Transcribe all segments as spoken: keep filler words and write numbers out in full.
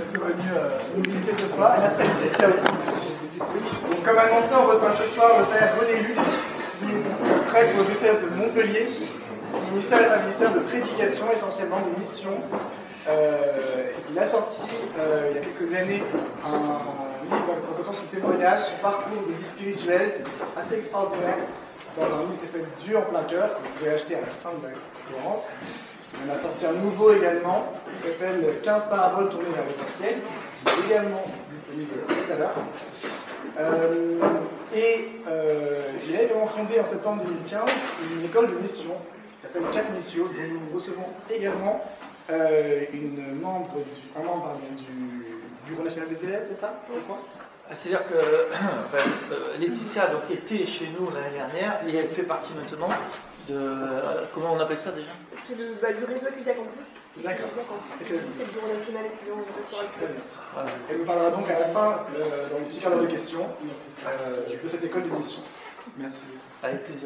d'être venu euh, nous visiter ce soir. Et merci à Laetitia aussi. Donc, comme annoncé, on reçoit ce soir le père René Luc, qui est prêtre pour le diocèse de Montpellier. Son ministère est un ministère de prédication, essentiellement de mission. Euh, il a sorti, euh, il y a quelques années, un livre proposant son témoignage, son parcours de vie spirituelle, assez extraordinaire, dans un livre qui est fait Dieu en plein cœur, que vous pouvez acheter à la fin de la conférence. On a sorti un nouveau également, qui s'appelle quinze paraboles tournées vers l'essentiel, qui est également disponible tout à l'heure. Euh, et euh, il a également fondé en septembre deux mille quinze une école de mission qui s'appelle Cap Missio, dont nous recevons également euh, une membre du, un membre pardon, du Bureau national des élèves, c'est ça? Pourquoi? C'est-à-dire que enfin, Laetitia donc, était chez nous l'année dernière et elle fait partie maintenant de. Euh, comment on appelle ça déjà? C'est le, bah, du réseau Ecclesia Campus. D'accord. C'est le Bureau national étudiant en restauration. Voilà. Elle nous parlera donc à la fin, euh, dans le petit quart d'heure de questions, euh, de cette école de mission. Merci. Avec plaisir.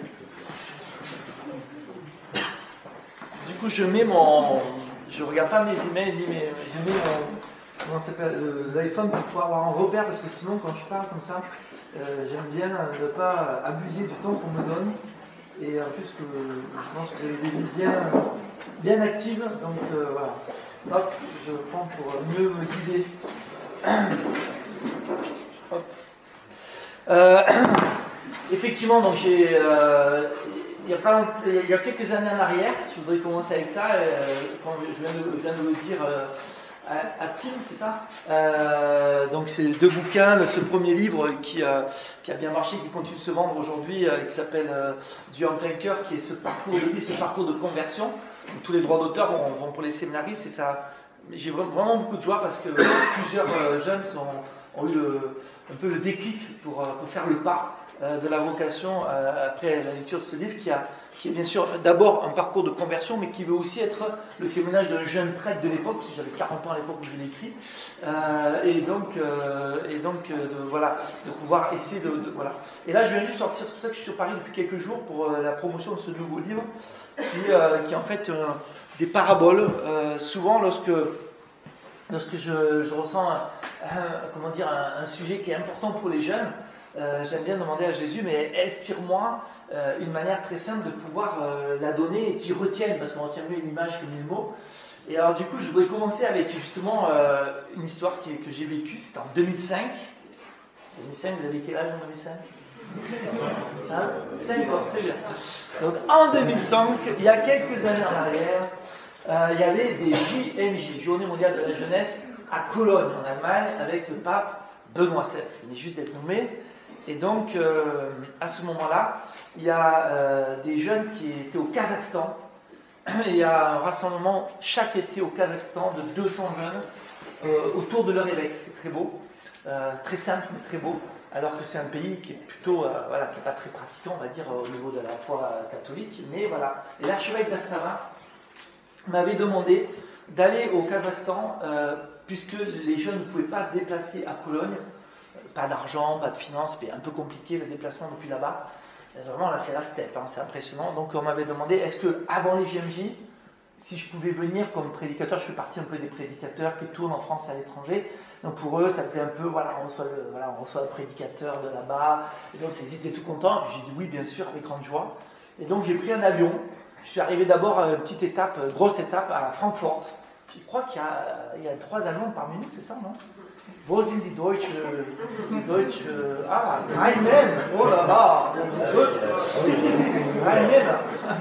Du coup, je mets mon. Je regarde pas mes emails, mais je mets mon. Comment ça s'appelle, l'iPhone pour pouvoir avoir un repère, parce que sinon quand je parle comme ça, euh, j'aime bien ne pas abuser du temps qu'on me donne. Et en plus que je pense que j'ai des vies bien, bien actives, donc euh, voilà. Hop, je prends pour mieux me guider. Hop. Euh, effectivement, donc j'ai euh, il y a pas il y a quelques années en arrière, je voudrais commencer avec ça. Euh, quand je viens de, je viens de le dire. Euh, à, à Tim, c'est ça euh, Donc c'est deux bouquins, ce premier livre qui, euh, qui a bien marché, qui continue de se vendre aujourd'hui, euh, qui s'appelle euh, Dieu en plein cœur, qui est ce parcours de vie, ce parcours de conversion. Donc, tous les droits d'auteur vont, vont pour les séminaristes et ça, j'ai vraiment beaucoup de joie parce que plusieurs euh, jeunes sont, ont eu le, un peu le déclic pour, pour faire le pas euh, de la vocation euh, après la lecture de ce livre qui a qui est bien sûr d'abord un parcours de conversion, mais qui veut aussi être le témoignage d'un jeune prêtre de l'époque, parce que j'avais quarante ans à l'époque où je l'ai écrit, euh, et donc, euh, et donc euh, de, voilà, de pouvoir essayer de, de... voilà. Et là, je viens juste sortir, c'est pour ça que je suis sur Paris depuis quelques jours, pour euh, la promotion de ce nouveau livre, qui, euh, qui est en fait euh, des paraboles. Euh, souvent, lorsque, lorsque je, je ressens un, un, comment dire, un, un sujet qui est important pour les jeunes, euh, j'aime bien demander à Jésus, mais inspire-moi Euh, une manière très simple de pouvoir euh, la donner et qu'ils retiennent, parce qu'on retient mieux une image que mille mots. Et alors du coup, je voudrais commencer avec justement euh, une histoire qui, que j'ai vécue, c'était en deux mille cinq. deux mille cinq, vous avez quel âge en deux mille cinq? Hein cinq ans, c'est bien. Donc en deux mille cinq, il y a quelques années en arrière, euh, il y avait des J M J, Journée mondiale de la jeunesse, à Cologne en Allemagne, avec le pape Benoît seize, qui venait juste d'être nommé. Et donc, euh, à ce moment-là, il y a euh, des jeunes qui étaient au Kazakhstan. Il y a un rassemblement chaque été au Kazakhstan de deux cents jeunes euh, autour de leur évêque. C'est très beau, euh, très simple, mais très beau. Alors que c'est un pays qui est plutôt, euh, voilà, qui n'est pas très pratiquant, on va dire, au niveau de la foi catholique. Mais voilà. Et l'archevêque d'Astana m'avait demandé d'aller au Kazakhstan, euh, puisque les jeunes ne pouvaient pas se déplacer à Cologne. Pas d'argent, pas de finances, mais un peu compliqué le déplacement depuis là-bas. Vraiment, là, c'est la steppe, hein, c'est impressionnant. Donc, on m'avait demandé, est-ce que avant les J M J, si je pouvais venir comme prédicateur, je fais partie un peu des prédicateurs qui tournent en France et à l'étranger. Donc, pour eux, ça faisait un peu, voilà, on reçoit le, voilà, on reçoit le prédicateur de là-bas. Et donc, ils étaient tout contents. Et puis, j'ai dit oui, bien sûr, avec grande joie. Et donc, j'ai pris un avion. Je suis arrivé d'abord à une petite étape, grosse étape à Francfort. Je crois qu'il y a, il y a trois Allemands parmi nous, c'est ça, non? Wo sind die Deutsche, die Deutsche, ah, drei Männer, oh là là, das ist gut, drei Männer.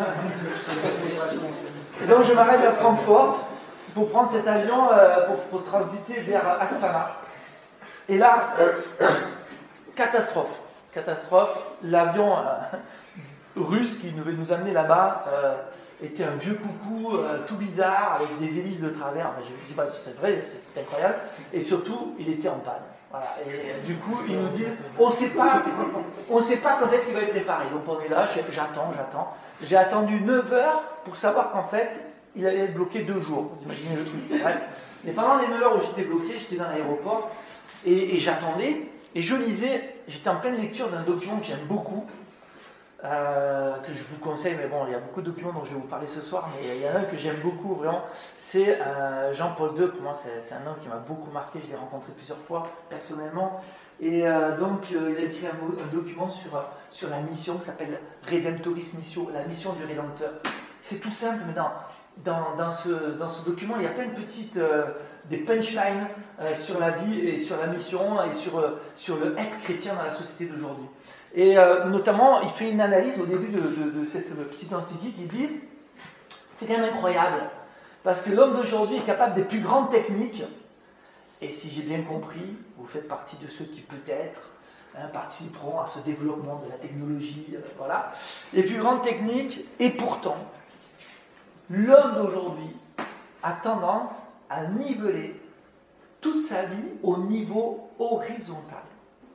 Et donc je m'arrête à Francfort pour prendre cet avion euh, pour, pour transiter vers Astana. Et là, catastrophe, catastrophe, l'avion euh, russe qui devait nous amener là-bas euh, était un vieux coucou euh, tout bizarre avec des hélices de travers. Enfin, je ne dis pas si c'est vrai, c'est, c'est incroyable. Et surtout, il était en panne. Voilà. Et euh, du coup, il nous dit on ne sait pas, on ne sait pas quand est-ce qu'il va être réparé. Donc on est là, j'attends, j'attends. J'ai attendu neuf heures pour savoir qu'en fait, il allait être bloqué deux jours. Vous imaginez le truc. Bref. Mais pendant les neuf heures où j'étais bloqué, j'étais dans l'aéroport et, et j'attendais. Et je lisais, j'étais en pleine lecture d'un document que j'aime beaucoup. euh, que je vous conseille, mais bon, il y a beaucoup de documents dont je vais vous parler ce soir, mais il y en a un que j'aime beaucoup, vraiment, c'est euh, Jean-Paul deux. Pour moi, c'est, c'est un homme qui m'a beaucoup marqué, je l'ai rencontré plusieurs fois, personnellement, et euh, donc, euh, il a écrit un, un document sur, sur la mission qui s'appelle Redemptoris Missio, la mission du Rédempteur. C'est tout simple, mais dans, dans, dans, ce, dans ce document, il y a plein de petites, euh, des punchlines euh, sur la vie et sur la mission et sur, euh, sur le être chrétien dans la société d'aujourd'hui. Et euh, notamment, il fait une analyse au début de, de, de cette petite encyclique, il dit, c'est quand même incroyable, parce que l'homme d'aujourd'hui est capable des plus grandes techniques, et si j'ai bien compris, vous faites partie de ceux qui peut-être hein, participeront à ce développement de la technologie, euh, voilà, les plus grandes techniques, et pourtant, l'homme d'aujourd'hui a tendance à niveler toute sa vie au niveau horizontal.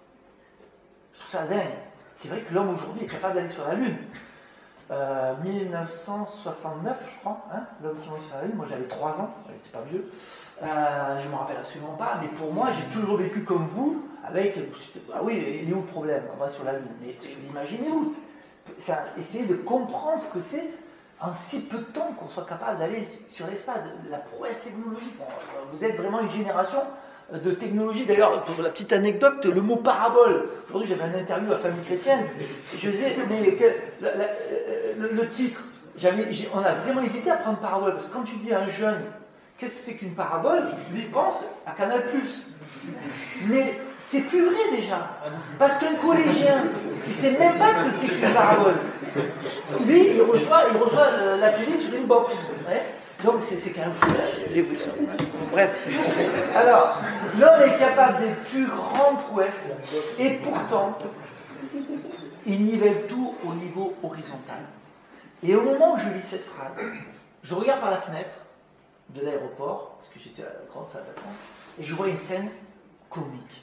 Je trouve ça dingue. C'est vrai que l'homme aujourd'hui est capable d'aller sur la Lune. Euh, dix-neuf cent soixante-neuf, je crois, hein, l'homme qui est sur la Lune. Moi j'avais trois ans, j'étais pas vieux. Euh, je ne me rappelle absolument pas, mais pour moi j'ai toujours vécu comme vous, avec. Ah oui, il est où le problème? On va sur la Lune. Mais imaginez-vous, ça, essayez de comprendre ce que c'est en si peu de temps qu'on soit capable d'aller sur l'espace, de la prouesse technologique. Vous êtes vraiment une génération de technologie. D'ailleurs, pour la petite anecdote, le mot parabole. Aujourd'hui, j'avais une interview à Famille Chrétienne. Je disais, mais quel, la, la, le, le titre, j'avais, j'ai, on a vraiment hésité à prendre parabole. Parce que quand tu dis à un jeune, qu'est-ce que c'est qu'une parabole? Lui, il pense à Canal plus. Mais c'est plus vrai déjà. Parce qu'un collégien, il ne sait même pas ce que c'est qu'une parabole. Lui, il reçoit, il reçoit la télé sur une box. Ouais. Donc c'est, c'est quand même fou, j'ai vu ça. Bref. Alors, l'homme est capable des plus grandes prouesses, et pourtant, il nivelle tout au niveau horizontal. Et au moment où je lis cette phrase, je regarde par la fenêtre de l'aéroport, parce que j'étais à la grande salle d'attente, et je vois une scène comique.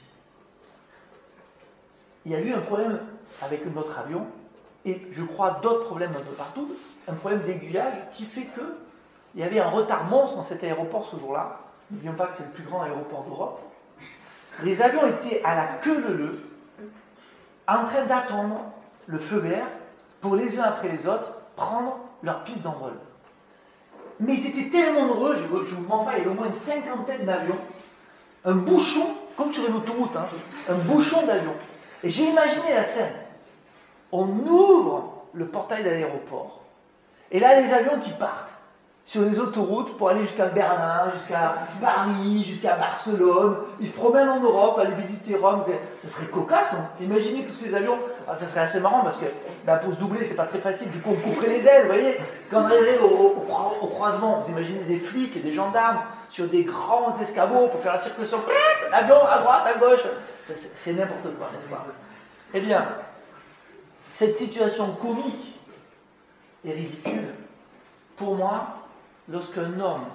Il y a eu un problème avec notre avion, et je crois d'autres problèmes un peu partout, un problème d'aiguillage qui fait que il y avait un retard monstre dans cet aéroport ce jour-là. N'oublions pas que c'est le plus grand aéroport d'Europe. Les avions étaient à la queue leu-leu, en train d'attendre le feu vert pour les uns après les autres prendre leur piste d'envol. Mais ils étaient tellement heureux, je ne vous mens pas, il y avait au moins une cinquantaine d'avions, un bouchon, comme sur une autoroute, hein, un bouchon d'avions. Et j'ai imaginé la scène. On ouvre le portail de l'aéroport, et là les avions qui partent sur les autoroutes pour aller jusqu'à Berlin, jusqu'à Paris, jusqu'à Barcelone. Ils se promènent en Europe, aller visiter Rome. Ça serait cocasse, non? Imaginez tous ces avions. Ah, ça serait assez marrant parce que ben, pour se doubler, c'est pas très facile. Du coup, on couperait les ailes, vous voyez. Quand on arriverait au, au, au croisement, vous imaginez des flics et des gendarmes sur des grands escabeaux pour faire la circulation. L'avion à droite, à gauche. C'est, c'est n'importe quoi, n'est-ce pas? Eh bien, cette situation comique et ridicule, pour moi, lorsqu'un homme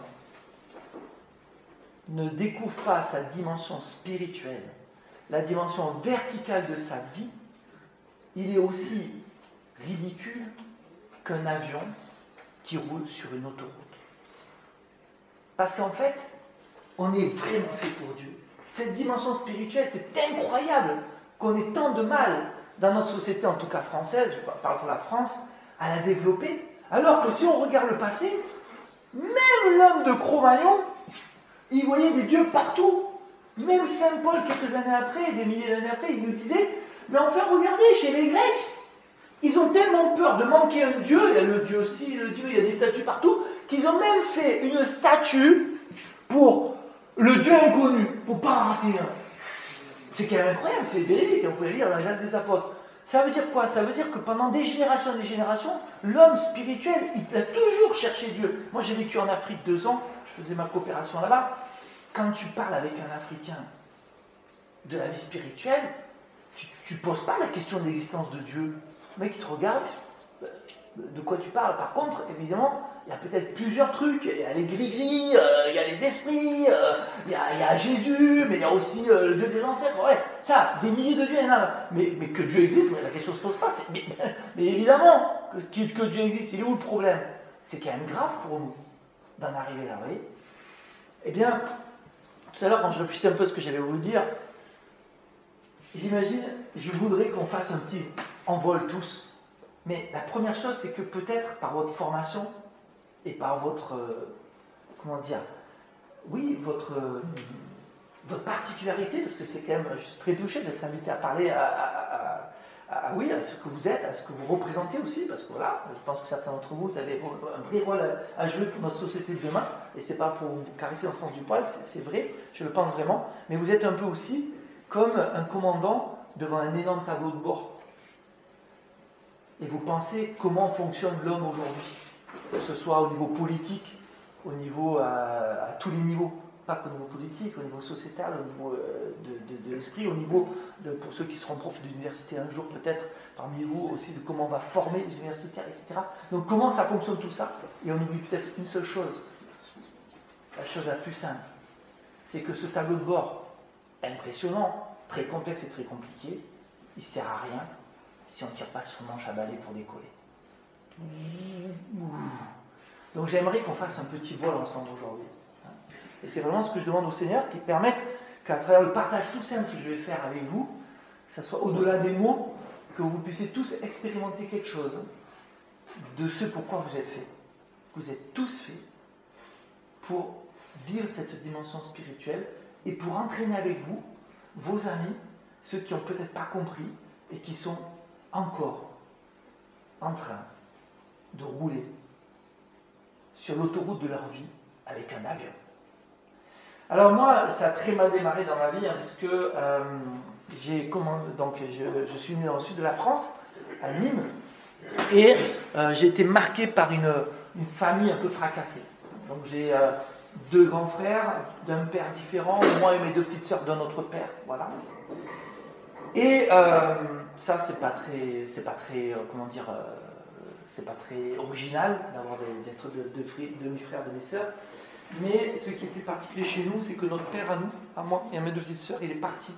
ne découvre pas sa dimension spirituelle, la dimension verticale de sa vie, il est aussi ridicule qu'un avion qui roule sur une autoroute. Parce qu'en fait, on est vraiment fait pour Dieu. Cette dimension spirituelle, c'est incroyable qu'on ait tant de mal dans notre société, en tout cas française, je parle pour la France, à la développer. Alors que si on regarde le passé, même l'homme de Cro-Magnon, il voyait des dieux partout. Même Saint Paul, quelques années après, des milliers d'années après, il nous disait, mais enfin, regardez, chez les Grecs, ils ont tellement peur de manquer un dieu, il y a le dieu aussi, le dieu, il y a des statues partout, qu'ils ont même fait une statue pour le dieu inconnu, pour ne pas en rater un. C'est quand même incroyable, c'est véridique, vous pouvez lire dans les Actes des Apôtres. Ça veut dire quoi? Ça veut dire que pendant des générations et des générations, l'homme spirituel, il a toujours cherché Dieu. Moi, j'ai vécu en Afrique deux ans, je faisais ma coopération là-bas. Quand tu parles avec un Africain de la vie spirituelle, tu ne poses pas la question de l'existence de Dieu. Le mec, il te regarde, de quoi tu parles? Par contre, évidemment, il y a peut-être plusieurs trucs. Il y a les gris-gris, euh, il y a les esprits, euh, il, y a, il y a Jésus, mais il y a aussi euh, le Dieu des ancêtres. Ouais, ça, des milliers de dieux, il y en a. Mais, mais que Dieu existe, la question ne se pose pas. C'est, mais, mais évidemment que, que Dieu existe, il est où le problème? C'est quand même grave pour nous d'en arriver là, vous voyez? Eh bien, tout à l'heure, quand je réfléchissais un peu à ce que j'allais vous dire, j'imagine, je voudrais qu'on fasse un petit envol tous Mais la première chose, c'est que peut-être par votre formation et par votre, euh, comment dire, oui, votre, euh, votre particularité, parce que c'est quand même, je suis très touché d'être invité à parler à, à, à, à, oui, à ce que vous êtes, à ce que vous représentez aussi, parce que voilà, je pense que certains d'entre vous, vous avez un vrai rôle à, à jouer pour notre société de demain, et c'est pas pour vous caresser dans le sens du poil, c'est, c'est vrai, je le pense vraiment, mais vous êtes un peu aussi comme un commandant devant un énorme tableau de bord. Et vous pensez comment fonctionne l'homme aujourd'hui, que ce soit au niveau politique, au niveau à, à tous les niveaux, pas qu'au niveau politique, au niveau sociétal, au niveau euh, de, de, de l'esprit, au niveau, de, pour ceux qui seront profs d'université un jour peut-être, parmi vous aussi, de comment on va former les universitaires, et cetera. Donc comment ça fonctionne tout ça? Et on oublie peut-être une seule chose, la chose la plus simple, c'est que ce tableau de bord, impressionnant, très complexe et très compliqué, il ne sert à rien si on ne tire pas sur manche à balai pour décoller. Donc j'aimerais qu'on fasse un petit vol ensemble aujourd'hui. Et c'est vraiment ce que je demande au Seigneur, qui permette qu'à travers le partage tout simple que je vais faire avec vous, ça soit au-delà des mots, que vous puissiez tous expérimenter quelque chose de ce pourquoi vous êtes faits. Vous êtes tous faits pour vivre cette dimension spirituelle et pour entraîner avec vous vos amis, ceux qui n'ont peut-être pas compris et qui sont encore en train de rouler sur l'autoroute de leur vie avec un avion. Alors moi, ça a très mal démarré dans ma vie, hein, parce que euh, j'ai commandé, donc je, je suis né dans le sud de la France, à Nîmes, et euh, j'ai été marqué par une, une famille un peu fracassée. Donc j'ai euh, deux grands frères d'un père différent, moi et mes deux petites sœurs d'un autre père, voilà. Et euh, ça, c'est pas très, c'est pas très, euh, comment dire, euh, c'est pas très original d'avoir des, d'être deux de, demi-frères, demi-sœurs. Mais ce qui était particulier chez nous, c'est que notre père à nous, à moi et à mes deux petites sœurs, il est parti.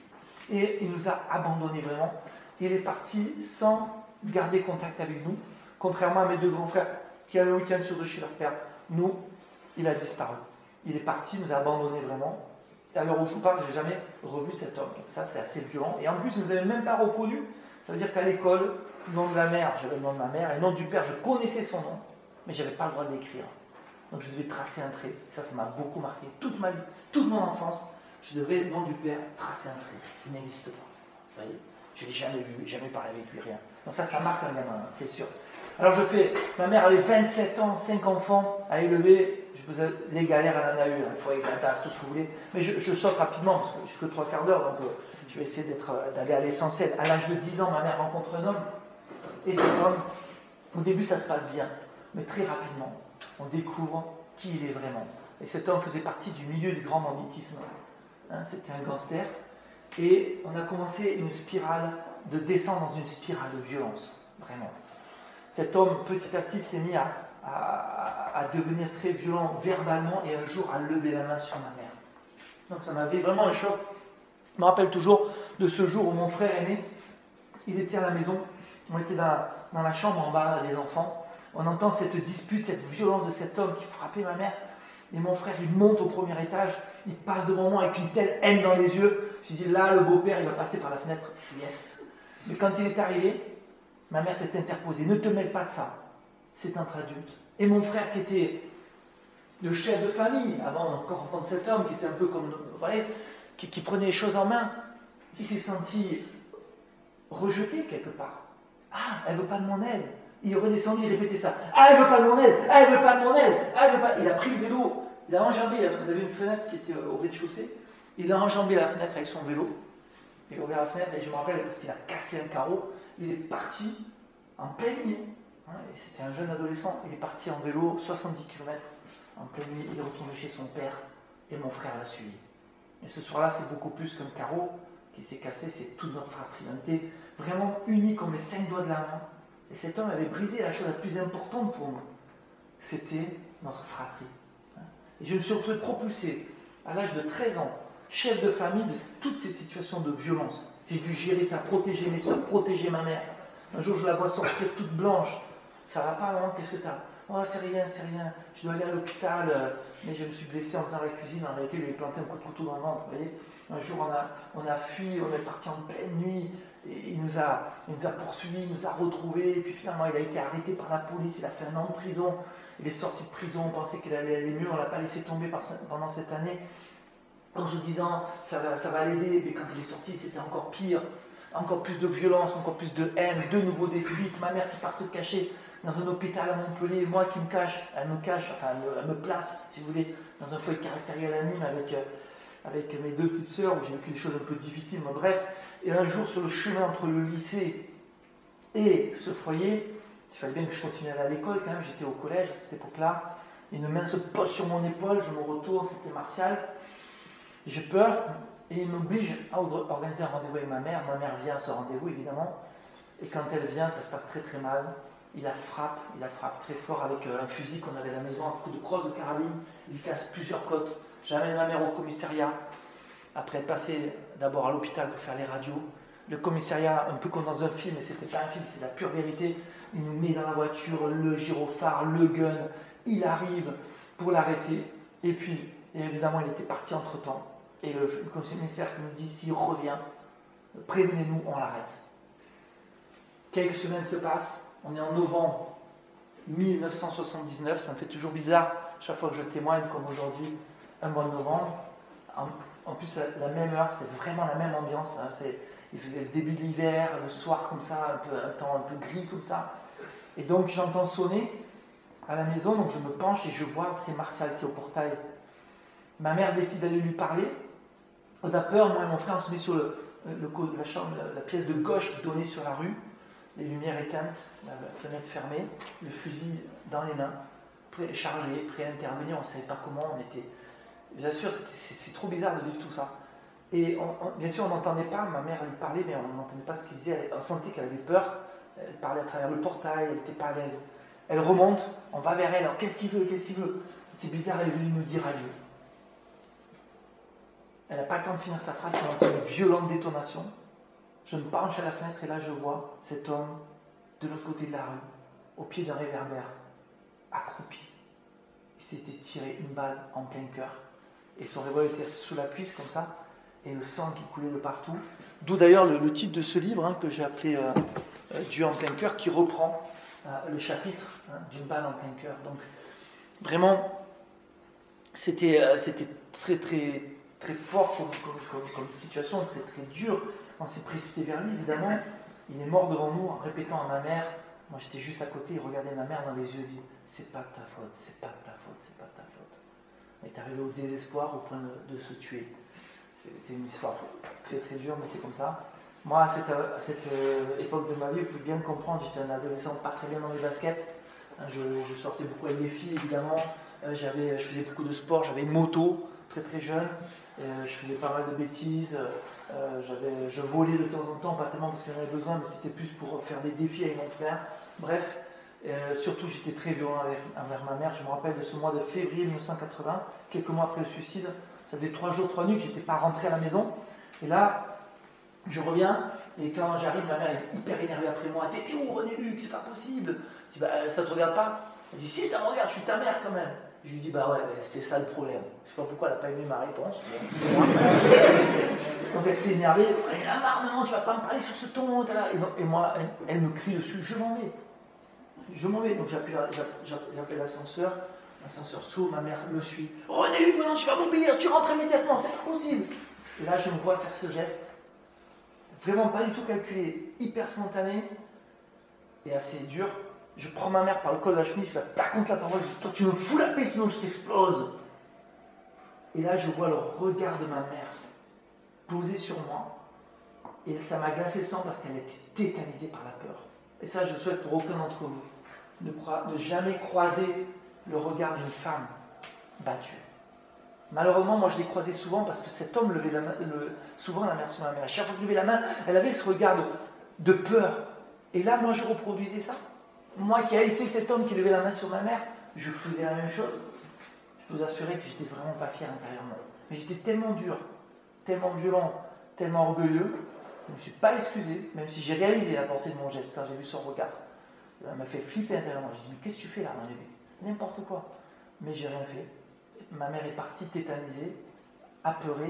Et il nous a abandonnés vraiment. Il est parti sans garder contact avec nous, contrairement à mes deux grands frères qui allaient le week-end sur deux chez leur père. Nous, il a disparu. Il est parti, il nous a abandonnés vraiment. Et à l'heure où je vous parle, je n'ai jamais revu cet homme. Donc ça, c'est assez violent. Et en plus, il ne nous avait même pas reconnu. Ça veut dire qu'à l'école, le nom de la mère, j'avais le nom de ma mère, et le nom du père, je connaissais son nom, mais je n'avais pas le droit de l'écrire. Donc je devais tracer un trait. Ça, ça m'a beaucoup marqué. Toute ma vie, toute mon enfance, je devais, le nom du père, tracer un trait. Il n'existe pas. Vous voyez? Je ne l'ai jamais vu, jamais parlé avec lui, rien. Donc ça, ça marque un gamin, c'est sûr. Alors je fais, ma mère avait vingt-sept ans, cinq enfants à élever. Je vous ai, les galères, elle en a eu, il faut être tasse, tout ce que vous voulez. Mais je, je saute rapidement, parce que je n'ai que trois quarts d'heure, donc euh, je vais essayer d'être, d'aller à l'essentiel. À l'âge de dix ans, ma mère rencontre un homme. Et cet homme, au début, ça se passe bien. Mais très rapidement, on découvre qui il est vraiment. Et cet homme faisait partie du milieu du grand banditisme. Hein, c'était un gangster. Et on a commencé une spirale de descendre dans une spirale de violence. Vraiment. Cet homme, petit à petit, s'est mis à, à, à devenir très violent verbalement et un jour à lever la main sur ma mère. Donc ça m'avait vraiment un choc. Je me rappelle toujours de ce jour où mon frère aîné, il était à la maison. On était dans, dans la chambre en bas des enfants. On entend cette dispute, cette violence de cet homme qui frappait ma mère. Et mon frère, il monte au premier étage, il passe devant moi avec une telle haine dans les yeux. Je me suis dit, là, le beau-père, il va passer par la fenêtre. Yes. Mais quand il est arrivé, ma mère s'est interposée. Ne te mêle pas de ça. C'est entre adultes. Et mon frère, qui était le chef de famille, avant encore entendre cet homme, qui était un peu comme, vous voyez, qui, qui prenait les choses en main, il s'est senti rejeté quelque part. Ah, elle ne veut pas de mon aide. Il est redescendu, il répétait ça. Ah, elle ne veut pas de mon aide. Ah, elle ne veut pas de mon aide. Ah, elle veut pas. Il a pris le vélo. Il a enjambé. Il avait une fenêtre qui était au rez-de-chaussée. Il a enjambé la fenêtre avec son vélo. Il a ouvert la fenêtre et je me rappelle parce qu'il a cassé un carreau. Il est parti en pleine nuit. Hein, et c'était un jeune adolescent. Il est parti en vélo soixante-dix kilomètres. En pleine nuit, il est retourné chez son père et mon frère l'a suivi. Et ce soir-là, c'est beaucoup plus qu'un carreau qui s'est cassé. C'est toute notre fratrie. On était vraiment unis comme les cinq doigts de la main. Et cet homme avait brisé la chose la plus importante pour nous. C'était notre fratrie. Et je me suis retrouvé propulsé à l'âge de treize ans, chef de famille de toutes ces situations de violence. J'ai dû gérer ça, protéger mes soeurs, protéger ma mère. Un jour, je la vois sortir toute blanche. Ça va pas, maman, qu'est-ce que t'as? Oh, c'est rien, c'est rien. Je dois aller à l'hôpital, euh, mais je me suis blessé en faisant la cuisine. En réalité, je lui ai planté un coup de couteau dans le ventre. Vous voyez, un jour, on a, on a fui, on est parti en pleine nuit. Et il nous a, il nous a poursuivis, il nous a retrouvés, et puis finalement il a été arrêté par la police, il a fait un an de prison, il est sorti de prison, on pensait qu'il allait aller mieux, on ne l'a pas laissé tomber par, pendant cette année, en se disant ça va, ça va l'aider, mais quand il est sorti c'était encore pire, encore plus de violence, encore plus de haine, de nouveau des fuites, ma mère qui part se cacher dans un hôpital à Montpellier, moi qui me cache, elle me cache, enfin elle me, elle me place, si vous voulez, dans un foyer caractériel à Nîmes avec, euh, avec mes deux petites sœurs, où j'ai vécu des choses un peu difficiles, mais bref. Et un jour, sur le chemin entre le lycée et ce foyer, il fallait bien que je continue à aller à l'école quand même, j'étais au collège à cette époque-là, une main se pose sur mon épaule, je me retourne, c'était Martial, j'ai peur, et il m'oblige à organiser un rendez-vous avec ma mère. Ma mère vient à ce rendez-vous, évidemment, et quand elle vient, ça se passe très très mal. Il la frappe, il la frappe très fort avec un fusil qu'on avait à la maison, un coup de crosse de carabine, il casse plusieurs côtes. J'amène ma mère au commissariat, après être passé d'abord à l'hôpital pour faire les radios. Le commissariat, un peu comme dans un film, mais c'était pas un film, c'est la pure vérité. Il nous met dans la voiture, le gyrophare, le gun, il arrive pour l'arrêter, et puis, et évidemment, il était parti entre-temps. Et le, le commissaire qui nous dit, s'il revient, prévenez-nous, on l'arrête. Quelques semaines se passent, on est en novembre mille neuf cent soixante-dix-neuf, ça me fait toujours bizarre, chaque fois que je témoigne, comme aujourd'hui, un mois de novembre. En, en plus, la, la même heure, c'est vraiment la même ambiance. Hein, c'est, il faisait le début de l'hiver, le soir comme ça, un, peu, un temps un peu gris comme ça. Et donc j'entends sonner à la maison, donc je me penche et je vois que c'est Martial qui est au portail. Ma mère décide d'aller lui parler. On a peur, moi et mon frère, on se met sur le, le, la, chambre, la, la pièce de gauche qui donnait sur la rue, les lumières éteintes, la fenêtre fermée, le fusil dans les mains, prêt, chargé, prêt à intervenir, on ne savait pas comment, on était... Bien sûr, c'est, c'est trop bizarre de vivre tout ça. Et on, on, bien sûr, on n'entendait pas, ma mère lui parlait, mais on n'entendait pas ce qu'il disait, on sentait qu'elle avait peur, elle parlait à travers le portail, elle n'était pas à l'aise. Elle remonte, on va vers elle, alors qu'est-ce qu'il veut, qu'est-ce qu'il veut? C'est bizarre, elle est venue nous dire adieu. Elle n'a pas le temps de finir sa phrase, on entend une violente détonation. Je me penche à la fenêtre et là je vois cet homme de l'autre côté de la rue, au pied d'un réverbère, accroupi. Il s'était tiré une balle en plein cœur. Et son revolver était sous la cuisse comme ça, et le sang qui coulait de partout. D'où d'ailleurs le, le titre de ce livre hein, que j'ai appelé euh, euh, Dieu en plein cœur, qui reprend euh, le chapitre hein, d'une balle en plein cœur. Donc vraiment, c'était, euh, c'était très très très fort comme, comme, comme, comme situation, très très dur. On s'est précipité vers lui, évidemment. Il est mort devant nous en répétant à ma mère. Moi j'étais juste à côté, il regardait ma mère dans les yeux, il dit c'est pas de ta faute, c'est pas de ta faute, c'est pas de ta faute. Il est arrivé au désespoir au point de, de se tuer. C'est, c'est une histoire très très dure, mais c'est comme ça. Moi, à cette, à cette euh, époque de ma vie, vous pouvez bien le comprendre, j'étais un adolescent pas très bien dans les baskets. Hein, je, je sortais beaucoup avec les filles, évidemment. Euh, j'avais, je faisais beaucoup de sport, j'avais une moto très très jeune. Euh, je faisais pas mal de bêtises. Euh, j'avais, je volais de temps en temps, pas tellement parce que j'en avais besoin, mais c'était plus pour faire des défis avec mon frère. Bref. Euh, surtout, j'étais très violent avec, envers ma mère. Je me rappelle de ce mois de février mille neuf cent quatre-vingts, quelques mois après le suicide. Ça faisait trois jours, trois nuits que je n'étais pas rentré à la maison. Et là, je reviens, et quand j'arrive, ma mère est hyper énervée après moi. T'étais où, René Luc? C'est pas possible. Je dis, bah, ça te regarde pas? Elle dit, si, ça me regarde, je suis ta mère quand même. Je lui dis, bah ouais, bah, c'est ça le problème. Je sais pas pourquoi elle n'a pas aimé ma réponse. Donc elle s'est énervée. Elle a marre, non, tu vas pas me parler sur ce ton. Et, donc, et moi, elle, elle me crie dessus, je m'en vais. Je m'en vais, donc j'appelle, j'appelle l'ascenseur, l'ascenseur s'ouvre, ma mère me suit. René Luc, maintenant tu vas m'obéir, tu rentres immédiatement, c'est pas possible. Et là je me vois faire ce geste, vraiment pas du tout calculé, hyper spontané et assez dur. Je prends ma mère par le col de la chemise, je la tape contre la parole, je dis toi tu me fous la paix sinon je t'explose. Et là je vois le regard de ma mère posé sur moi et ça m'a glacé le sang parce qu'elle était tétanisée par la peur. Et ça je le souhaite pour aucun d'entre vous. Ne, ne jamais croiser le regard d'une femme battue. Malheureusement, moi je l'ai croisé souvent parce que cet homme levait la main, le, souvent la main sur ma mère. À chaque fois qu'il levait la main, elle avait ce regard de, de peur. Et là, moi je reproduisais ça. Moi qui haïssais cet homme qui levait la main sur ma mère, je faisais la même chose. Je peux vous assurer que j'étais vraiment pas fier intérieurement. Mais j'étais tellement dur, tellement violent, tellement orgueilleux, je ne me suis pas excusé, même si j'ai réalisé la portée de mon geste quand j'ai vu son regard. Elle m'a fait flipper intérieurement. J'ai dit, mais qu'est-ce que tu fais là, mon bébé? N'importe quoi. Mais j'ai rien fait. Ma mère est partie tétanisée, apeurée,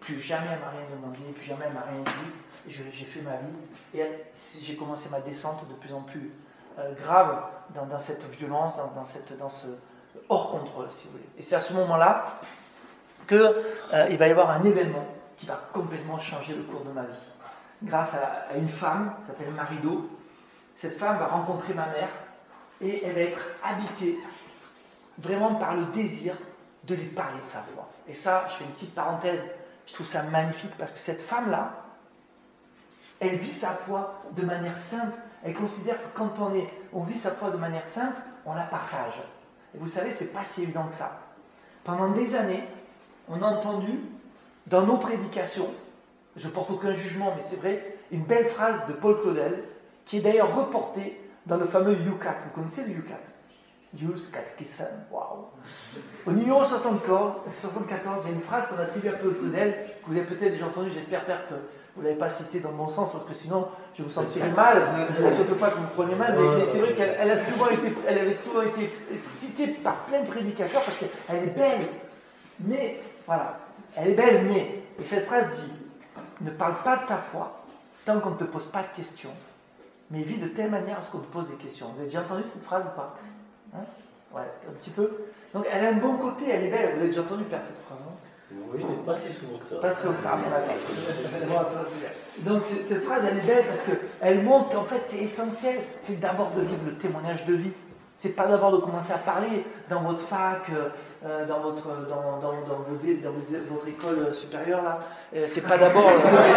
plus jamais elle m'a rien demandé, plus jamais elle m'a rien dit. Je, j'ai fait ma vie et elle, j'ai commencé ma descente de plus en plus euh, grave dans, dans cette violence, dans, dans, cette, dans ce hors contrôle, si vous voulez. Et c'est à ce moment-là qu'il euh, va y avoir un événement qui va complètement changer le cours de ma vie. Grâce à, à une femme qui s'appelle Marido, cette femme va rencontrer ma mère et elle va être habitée vraiment par le désir de lui parler de sa foi. Et ça, je fais une petite parenthèse, je trouve ça magnifique parce que cette femme-là, elle vit sa foi de manière simple. Elle considère que quand on, est, on vit sa foi de manière simple, on la partage. Et vous savez, c'est pas si évident que ça. Pendant des années, on a entendu dans nos prédications, je porte aucun jugement, mais c'est vrai, une belle phrase de Paul Claudel, qui est d'ailleurs reportée dans le fameux Yucat. Vous connaissez le Yucat? Youth Catechism, waouh! Au numéro soixante-quatorze, il y a une phrase qu'on attribue à Paul Claudel, que vous avez peut-être déjà entendue, j'espère Père que vous ne l'avez pas citée dans le bon sens, parce que sinon je vous sentirai mal, je ne souhaite pas que vous me preniez mal, mais, mais c'est vrai qu'elle elle a souvent été, elle avait souvent été citée par plein de prédicateurs, parce qu'elle est belle, mais, voilà, elle est belle, mais, et cette phrase dit, ne parle pas de ta foi, tant qu'on ne te pose pas de questions, mais vis de telle manière à ce qu'on te pose des questions. Vous avez déjà entendu cette phrase ou pas? Hein? Ouais, un petit peu. Donc elle a un bon côté, elle est belle. Vous avez déjà entendu faire cette phrase, non? Oui, mais pas si souvent que ça. Pas si souvent que ça, à mon avis. Donc cette phrase, elle est belle parce qu'elle montre qu'en fait c'est essentiel, c'est d'abord de vivre le témoignage de vie. C'est pas d'abord de commencer à parler dans votre fac, euh, dans, votre, dans, dans, dans, vos, dans vos, votre école supérieure là. Euh, c'est pas d'abord.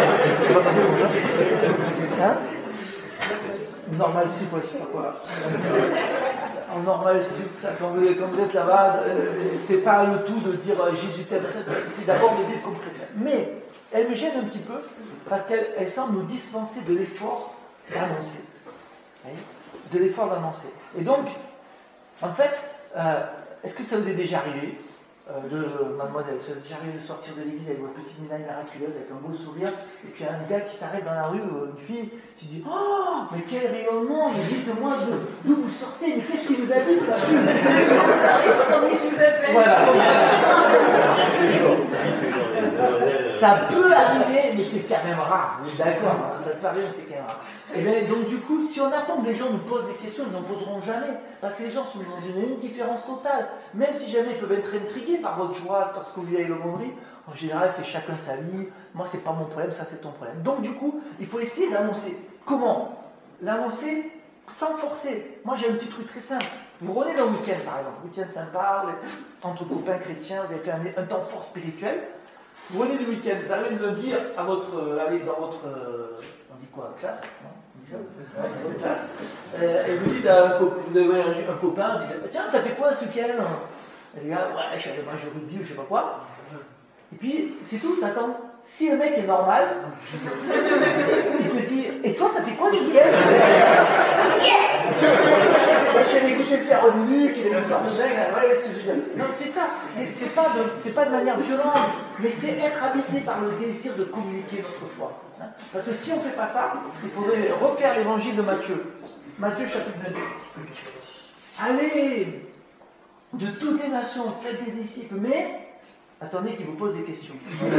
hein Normal sup, ouais, je sais pas quoi. En normal sup, ça, quand vous, quand vous êtes là-bas, c'est pas le tout de dire euh, Jésus t'aime, c'est d'abord de vivre comme chrétien. Mais elle me gêne un petit peu parce qu'elle elle semble nous dispenser de l'effort d'annoncer. De l'effort d'annoncer. Et donc, en fait, euh, est-ce que ça vous est déjà arrivé euh, de, euh, mademoiselle, ça vous est déjà arrivé de sortir de l'église avec votre petite médaille miraculeuse, avec un beau sourire, et puis un gars qui t'arrête dans la rue, ou une fille, tu dis oh, mais quel rayonnement, mais dites-moi d'où vous sortez, mais qu'est-ce qui vous habite là? Ça arrive, comme je vous appelle. Voilà. Ça peut arriver, mais c'est quand même rare. Vous êtes d'accord? Ça peut arriver, mais c'est quand même rare. Et bien, donc du coup, si on attend que les gens nous posent des questions, ils n'en poseront jamais. Parce que les gens sont dans une indifférence totale. Même si jamais ils peuvent être intrigués par votre joie, parce que vous vivez l'aumônerie, en général, c'est chacun sa vie. Moi, c'est pas mon problème, ça, c'est ton problème. Donc du coup, il faut essayer d'annoncer. Comment? L'annoncer sans forcer. Moi, j'ai un petit truc très simple. Vous renez dans le week-end, par exemple. Week-end sympa, entre copains chrétiens, vous avez fait un, un temps fort spirituel. Vous venez du week-end, vous allez le dire à votre, allez dans votre, on dit quoi, classe, non on dit ça, ouais, dans votre classe, euh, et vous dites à un, vous avez un, un copain, vous dites, tiens, t'as fait quoi ce week-end? Et les gars, ouais, je suis allé manger au rugby ou je sais pas quoi. Et puis, c'est tout, t'attends. Si le mec est normal, il te dit, et toi, t'as fait quoi ce week-end? Yes! Moi, je suis allé écouter le père au début, qu'il a une sorte de dingue, ouais, ce que je veux dire. Non, c'est ça, c'est, c'est, pas de, c'est pas de manière violente, mais c'est être habité par le désir de communiquer notre foi. Hein? Parce que si on ne fait pas ça, il faudrait refaire l'évangile de Matthieu. Matthieu chapitre vingt-huit. Allez, de toutes les nations, faites des disciples, mais attendez qu'il vous pose des questions.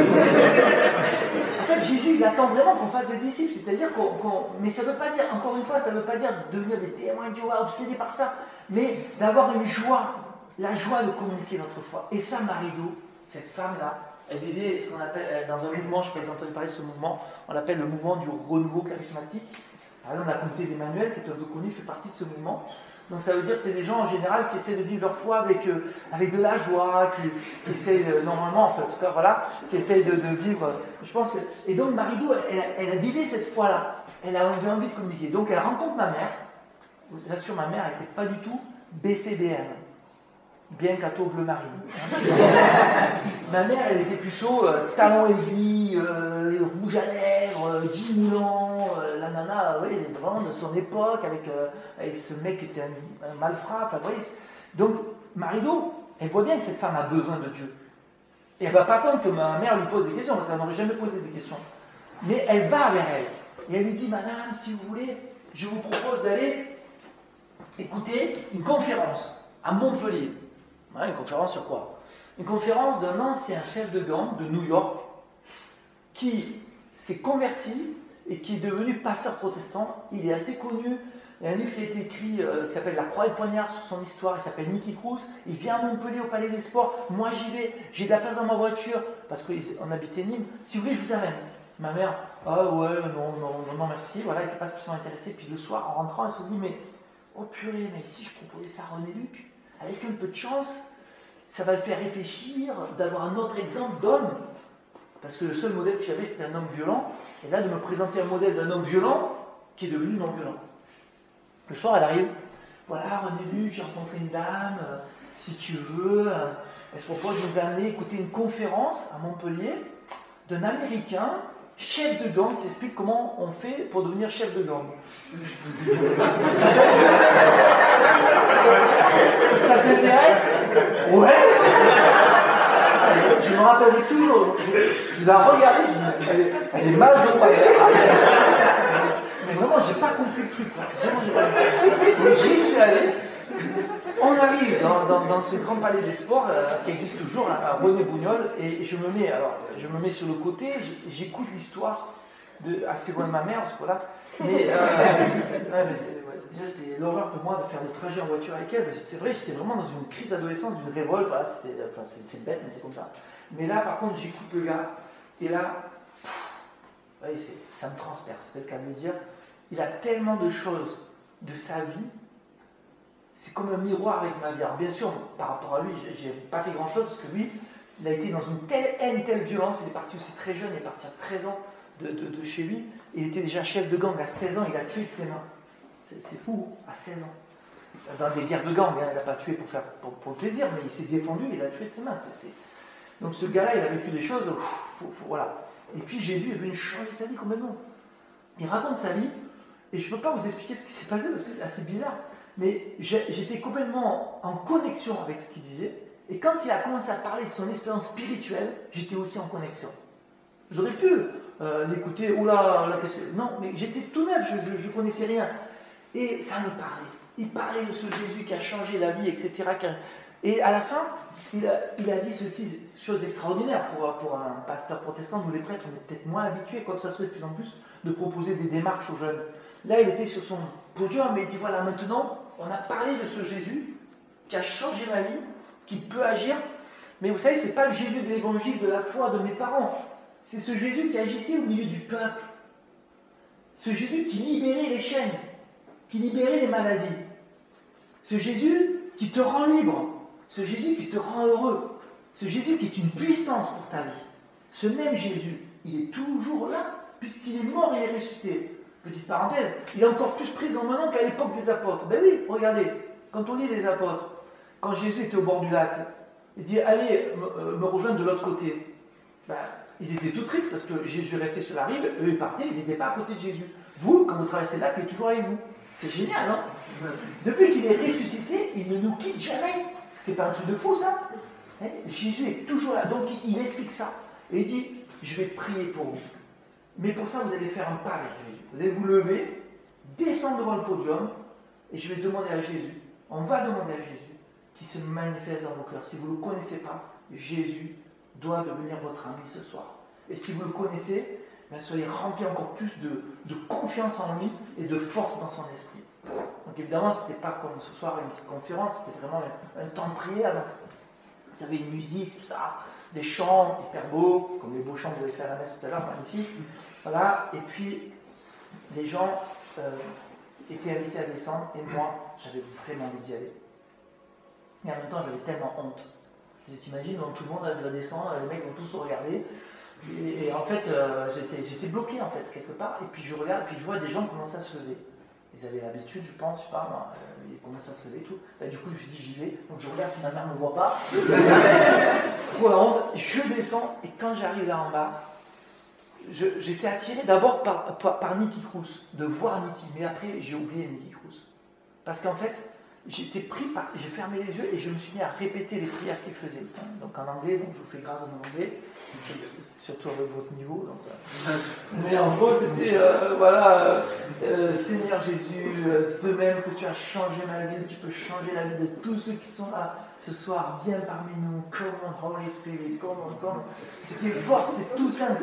En fait, Jésus, il attend vraiment qu'on fasse des disciples, c'est-à-dire qu'on... qu'on mais ça ne veut pas dire, encore une fois, ça ne veut pas dire devenir des témoins de Jéhovah, obsédés par ça, mais d'avoir une joie, la joie de communiquer notre foi. Et ça, Marido, cette femme-là, elle vivait ce qu'on appelle, dans un mouvement, je ne sais pas si vous avez entendu parler de ce mouvement, on l'appelle le mouvement du renouveau charismatique. Alors, on a comité d'Emmanuel, qui est un peu connu, fait partie de ce mouvement. Donc ça veut dire que c'est des gens en général qui essaient de vivre leur foi avec, euh, avec de la joie, qui, qui essaient, de, normalement en fait, en tout cas voilà, qui essaient de, de vivre, je pense, que, et donc Marido, elle, elle, elle a vivé cette foi-là, elle avait envie de communiquer, donc elle rencontre ma mère, je vous assure, ma mère n'était pas du tout B C B M, bien gâteau bleu marine. Hein. Ma mère, elle était plutôt euh, talons aiguilles, euh, rouge à lèvres, euh, dix moulants, euh, la nana, euh, oui, elle était vraiment de son époque, avec, euh, avec ce mec qui était un, un malfrat, enfin, vous voyez. Donc, Marido, elle voit bien que cette femme a besoin de Dieu. Et elle ne va pas attendre que ma mère lui pose des questions, parce qu'elle n'aurait jamais posé des questions. Mais elle va vers elle. Et elle lui dit, madame, si vous voulez, je vous propose d'aller écouter une conférence à Montpellier. Ouais, une conférence sur quoi? Une conférence d'un ancien chef de gang de New York qui s'est converti et qui est devenu pasteur protestant. Il est assez connu. Il y a un livre qui a été écrit euh, qui s'appelle La Croix et le Poignard sur son histoire. Il s'appelle Nicky Cruz. Il vient à Montpellier au Palais des Sports. Moi, j'y vais. J'ai de la place dans ma voiture parce qu'on habitait Nîmes. Si vous voulez, je vous amène. Ma mère, ah ouais, non, non, non, non, merci. Voilà, elle n'était pas spécialement intéressée. Puis le soir, en rentrant, elle se dit, mais oh purée, mais si je proposais ça à René Luc, avec un peu de chance, ça va le faire réfléchir, d'avoir un autre exemple d'homme. Parce que le seul modèle que j'avais, c'était un homme violent. Et là, de me présenter un modèle d'un homme violent qui est devenu non violent. Le soir, elle arrive. Voilà, René Luc, j'ai rencontré une dame, euh, si tu veux. Euh, elle se propose de nous amener écouter une conférence à Montpellier d'un Américain, chef de gang, qui explique comment on fait pour devenir chef de gang. Ça t'intéresse? Ouais. Je me rappelle toujours. Je, je la regardais, je me dis, elle est mal de moi. Mais vraiment, j'ai pas compris le truc. Là. Vraiment, j'ai pas compris. Donc j'y suis allé. On arrive dans, dans, dans ce grand palais des sports euh, qui existe toujours là, à René Bougnol, et je me mets, alors, je me mets sur le côté, j'écoute l'histoire de, assez loin de ma mère, ce là. Mais, euh, ouais, mais c'est, ouais, déjà c'est l'horreur pour moi de faire le trajet en voiture avec elle. C'est vrai, j'étais vraiment dans une crise d'adolescence, d'une révolte. Voilà, c'était, enfin, c'est, c'est bête, mais c'est comme ça. Mais là, par contre, j'écoute le gars, et là, pff, ouais, c'est, ça me transperce, c'est le cas de le dire. Il a tellement de choses de sa vie. C'est comme un miroir avec ma vie. Alors bien sûr, par rapport à lui, j'ai pas fait grand chose parce que lui, il a été dans une telle haine, telle violence. Il est parti aussi très jeune, il est parti à treize ans de, de, de chez lui. Il était déjà chef de gang à seize ans, il a tué de ses mains. C'est, c'est fou, à seize ans. Dans des guerres de gang, hein, il n'a pas tué pour, faire, pour, pour le plaisir, mais il s'est défendu, il a tué de ses mains. C'est, c'est... Donc ce gars-là, il a vécu des choses, ouf, faut, faut, voilà. Et puis Jésus est venu changer sa vie complètement. Il raconte sa vie, et je ne peux pas vous expliquer ce qui s'est passé parce que c'est assez bizarre. Mais j'étais complètement en connexion avec ce qu'il disait. Et quand il a commencé à parler de son expérience spirituelle, j'étais aussi en connexion. J'aurais pu euh, l'écouter, oula, là, qu'est-ce que... Non, mais j'étais tout neuf, je ne connaissais rien. Et ça me parlait. Il parlait de ce Jésus qui a changé la vie, et cetera. Et à la fin, il a, il a dit ceci, chose extraordinaire pour, pour un pasteur protestant. Nous les prêtres, on est peut-être moins habitués, quoi que ça soit de plus en plus, de proposer des démarches aux jeunes. Là, il était sur son podium, mais il dit, voilà, maintenant, on a parlé de ce Jésus qui a changé ma vie, qui peut agir. Mais vous savez, ce n'est pas le Jésus de l'évangile, de la foi de mes parents. C'est ce Jésus qui agissait au milieu du peuple. Ce Jésus qui libérait les chaînes, qui libérait les maladies. Ce Jésus qui te rend libre. Ce Jésus qui te rend heureux. Ce Jésus qui est une puissance pour ta vie. Ce même Jésus, il est toujours là, puisqu'il est mort et il est ressuscité. Petite parenthèse, il est encore plus présent maintenant qu'à l'époque des apôtres. Ben oui, regardez, quand on lit les apôtres, quand Jésus était au bord du lac, il dit, allez me, me rejoindre de l'autre côté. Ben, ils étaient tout tristes parce que Jésus restait sur la rive, eux ils partaient, ils n'étaient pas à côté de Jésus. Vous, quand vous traversez le lac, il est toujours avec vous. C'est génial, non? Depuis qu'il est ressuscité, il ne nous quitte jamais. C'est pas un truc de fou, ça? Hein? Jésus est toujours là, donc il, il explique ça. Et il dit, je vais prier pour vous. Mais pour ça, vous allez faire un pas vers Jésus. Vous allez vous lever, descendre devant le podium, et je vais demander à Jésus, on va demander à Jésus, qui se manifeste dans vos cœurs. Si vous ne le connaissez pas, Jésus doit devenir votre ami ce soir. Et si vous le connaissez, bien, soyez remplis encore plus de, de confiance en lui et de force dans son esprit. Donc évidemment, ce n'était pas comme ce soir une petite conférence, c'était vraiment un, un temps de prière. Donc, vous avez une musique, tout ça, des chants hyper beaux, comme les beaux chants que vous avez fait à la messe tout à l'heure, magnifiques. Voilà, et puis les gens euh, étaient invités à descendre, et moi, j'avais vraiment envie d'y aller. Et en même temps, j'avais tellement honte. Je t'imagines, donc tout le monde va descendre, les mecs vont tous se regarder. Et, et en fait, euh, j'étais, j'étais bloqué en fait, quelque part. Et puis je regarde, et puis je vois des gens commencer à se lever. Ils avaient l'habitude, je pense, je sais pas, moi, euh, ils commencent à se lever et tout. Bah, du coup, je me dis, j'y vais. Donc je regarde si ma mère ne me voit pas. Trop la honte. Je descends, et quand j'arrive là en bas, je, j'étais attiré d'abord par, par, par Nicky Cruz, de voir Nicky. Mais après, j'ai oublié Nicky Cruz. Parce qu'en fait, j'étais pris par. J'ai fermé les yeux et je me suis mis à répéter les prières qu'il faisait. Donc en anglais, donc je vous fais grâce à mon anglais, surtout avec votre niveau. Donc, euh. Mais en gros, c'était euh, voilà, euh, euh, Seigneur Jésus, euh, de même que tu as changé ma vie, tu peux changer la vie de tous ceux qui sont là ce soir. Viens parmi nous, come on, Holy Spirit, come on, come on. C'était fort, c'est tout simple.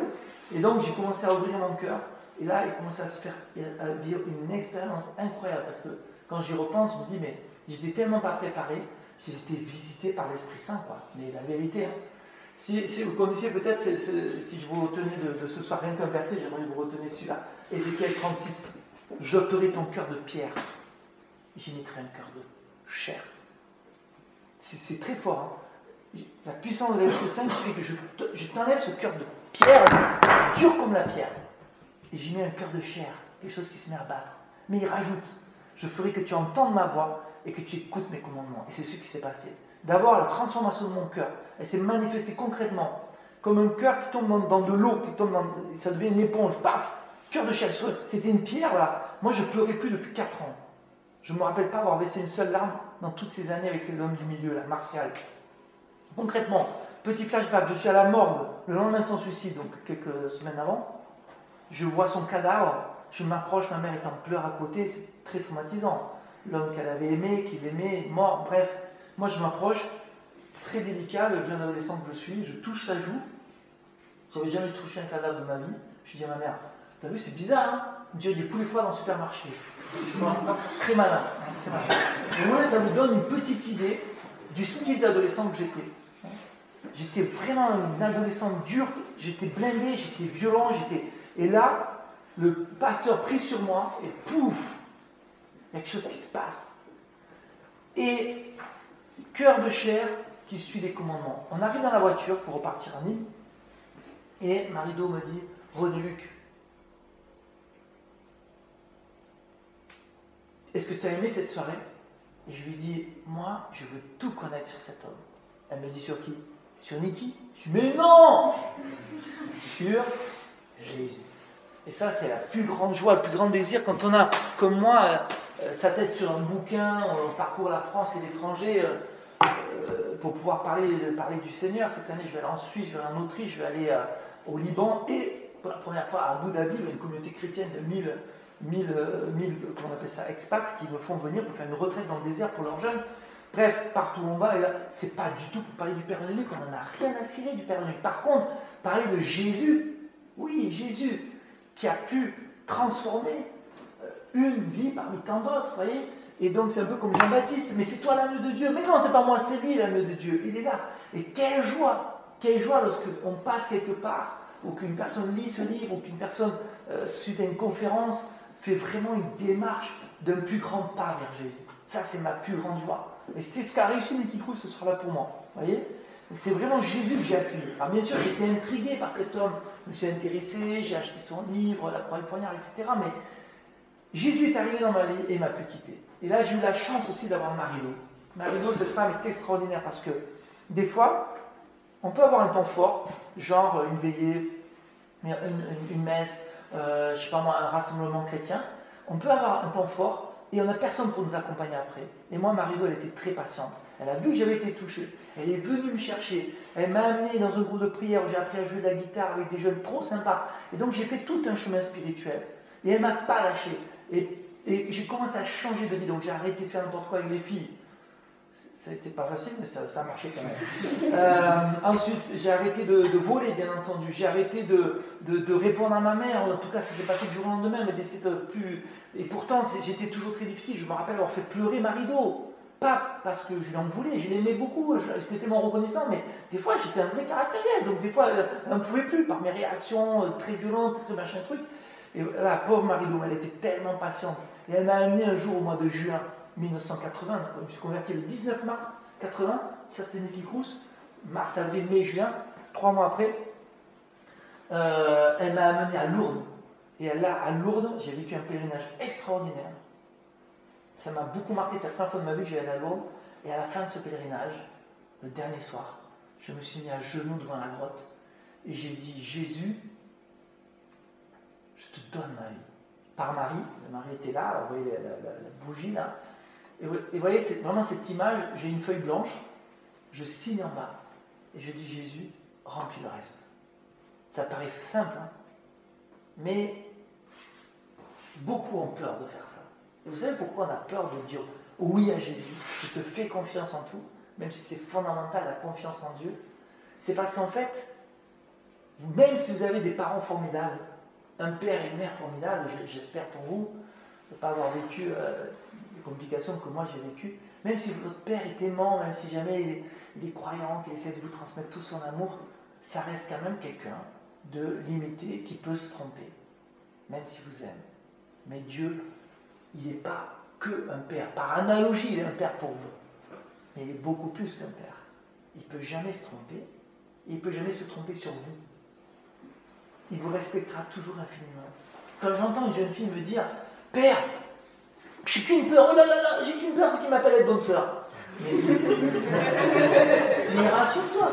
Et donc j'ai commencé à ouvrir mon cœur, et là il commençait à se faire à vivre une expérience incroyable, parce que quand j'y repense, je me dis, mais j'étais tellement pas préparé, j'ai été visité par l'Esprit Saint, quoi. Mais la vérité, hein. Si, si vous connaissiez peut-être, c'est, c'est, si je vous retenais de, de ce soir rien qu'un verset, j'aimerais que vous retenez celui-là, Ézéchiel trente-six, j'ôterai ton cœur de pierre, j'y mettrai un cœur de chair. C'est, c'est très fort, hein. La puissance de l'Esprit Saint qui fait que je, je t'enlève ce cœur de pierre, dur comme la pierre, et j'y mets un cœur de chair, quelque chose qui se met à battre. Mais il rajoute, je ferai que tu entendes ma voix et que tu écoutes mes commandements. Et c'est ce qui s'est passé. D'abord, la transformation de mon cœur, elle s'est manifestée concrètement, comme un cœur qui tombe dans, dans de l'eau, qui tombe dans, ça devient une éponge, paf, cœur de chair, c'était une pierre, là. Moi, je ne pleurais plus depuis quatre ans. Je ne me rappelle pas avoir versé une seule larme dans toutes ces années avec l'homme du milieu, là, Martial. Concrètement, petit flashback, je suis à la morgue le lendemain de son suicide, donc quelques semaines avant. Je vois son cadavre, je m'approche, ma mère est en pleurs à côté, c'est très traumatisant. L'homme qu'elle avait aimé, qu'il aimait, mort, bref. Moi je m'approche, très délicat, le jeune adolescent que je suis, je touche sa joue. Je n'avais jamais touché un cadavre de ma vie. Je dis à ma mère, t'as vu, c'est bizarre, hein? On dirait des poulets froids dans le supermarché. Très malin. Très malin. Et moi, ça vous donne une petite idée du style d'adolescent que j'étais. J'étais vraiment un adolescent dur, j'étais blindé, j'étais violent, j'étais... Et là, le pasteur prie sur moi et pouf, il y a quelque chose qui se passe. Et cœur de chair qui suit les commandements. On arrive dans la voiture pour repartir à Nîmes et Marido me dit, René Luc, est-ce que tu as aimé cette soirée? Et je lui dis, moi, je veux tout connaître sur cet homme. Elle me dit, sur qui? Sur Niki? Je dis, mais non! Sur Jésus. Et ça, c'est la plus grande joie, le plus grand désir quand on a, comme moi, euh, sa tête sur un bouquin, on parcourt la France et l'étranger euh, euh, pour pouvoir parler, parler du Seigneur. Cette année, je vais aller en Suisse, je vais aller en Autriche, je vais aller euh, au Liban et pour la première fois à Abu Dhabi, une communauté chrétienne de mille, mille, mille, comment on appelle ça, expats qui me font venir pour faire une retraite dans le désert pour leurs jeunes. Bref, partout où on va, et là, c'est pas du tout pour parler du Père Luc, on n'en a rien à cirer du Père Luc. Par contre, parler de Jésus, oui, Jésus, qui a pu transformer une vie parmi tant d'autres, vous voyez. Et donc c'est un peu comme Jean-Baptiste, mais c'est toi l'agneau de Dieu. Mais non, c'est pas moi, c'est lui l'agneau de Dieu, il est là. Et quelle joie, quelle joie lorsqu'on passe quelque part, ou qu'une personne lit ce livre, ou qu'une personne, euh, suite à une conférence, fait vraiment une démarche d'un plus grand pas vers Jésus. Ça, c'est ma plus grande joie. Et c'est ce qu'a réussi Nicky Cruz, ce sera là pour moi. Vous voyez? Donc c'est vraiment Jésus que j'ai appuyé. Alors bien sûr, j'étais intrigué par cet homme. Je me suis intéressé, j'ai acheté son livre, La Croix et le Poignard, et cetera. Mais Jésus est arrivé dans ma vie et m'a pu quitter. Et là, j'ai eu la chance aussi d'avoir Marido. Marido, cette femme est extraordinaire parce que des fois, on peut avoir un temps fort, genre une veillée, une, une, une messe, euh, je ne sais pas moi, un rassemblement chrétien. On peut avoir un temps fort et on n'a personne pour nous accompagner après. Et moi, Marido, elle était très patiente. Elle a vu que j'avais été touché. Elle est venue me chercher. Elle m'a amené dans un groupe de prière où j'ai appris à jouer de la guitare avec des jeunes trop sympas. Et donc, j'ai fait tout un chemin spirituel. Et elle ne m'a pas lâché. Et, et j'ai commencé à changer de vie. Donc, j'ai arrêté de faire n'importe quoi avec les filles. Ça n'était pas facile, mais ça, ça a marché quand même. Euh, ensuite, j'ai arrêté de, de voler, bien entendu. J'ai arrêté de, de, de répondre à ma mère. En tout cas, ça ne s'est pas fait du jour au lendemain, mais c'était plus... Et pourtant, j'étais toujours très difficile. Je me rappelle avoir fait pleurer Marido. Pas parce que je lui en voulais, je l'aimais beaucoup, j'étais tellement reconnaissant, mais des fois, j'étais un vrai caractériel. Donc des fois, elle ne pouvait plus, par mes réactions très violentes, très machin truc. Et la pauvre Marido, elle était tellement patiente. Et elle m'a amené un jour au mois de juin mille neuf cent quatre-vingts, je me suis converti le dix-neuf mars quatre-vingts, ça c'était Nicky Cruz, mars, avril, mai, juin, trois mois après, euh, elle m'a amené à Lourdes. Et là, à Lourdes, j'ai vécu un pèlerinage extraordinaire. Ça m'a beaucoup marqué, c'est la première fois de ma vie que j'allais à Lourdes. Et à la fin de ce pèlerinage, le dernier soir, je me suis mis à genoux devant la grotte et j'ai dit, Jésus, je te donne ma vie. Par Marie, Marie était là, vous voyez la, la, la bougie là. Et vous, et vous voyez, c'est vraiment cette image, j'ai une feuille blanche, je signe en bas et je dis, Jésus, remplis le reste. Ça paraît simple, hein, mais beaucoup ont peur de faire ça. Et vous savez pourquoi on a peur de dire oui à Jésus? Je te fais confiance en tout, même si c'est fondamental la confiance en Dieu. C'est parce qu'en fait, vous, même si vous avez des parents formidables, un père et une mère formidables, j'espère pour vous, de ne pas avoir vécu euh, les complications que moi j'ai vécues, même si votre père est aimant, même si jamais il est, il est croyant, qu'il essaie de vous transmettre tout son amour, ça reste quand même quelqu'un de limité qui peut se tromper, même s'il vous aime. Mais Dieu, il n'est pas que un père. Par analogie, il est un père pour vous. Mais il est beaucoup plus qu'un père. Il ne peut jamais se tromper. Il ne peut jamais se tromper sur vous. Il vous respectera toujours infiniment. Quand j'entends une jeune fille me dire « Père, j'ai qu'une peur, oh là là là, j'ai qu'une peur, c'est qu'il m'appelle être bonne sœur. » Mais, mais rassure-toi.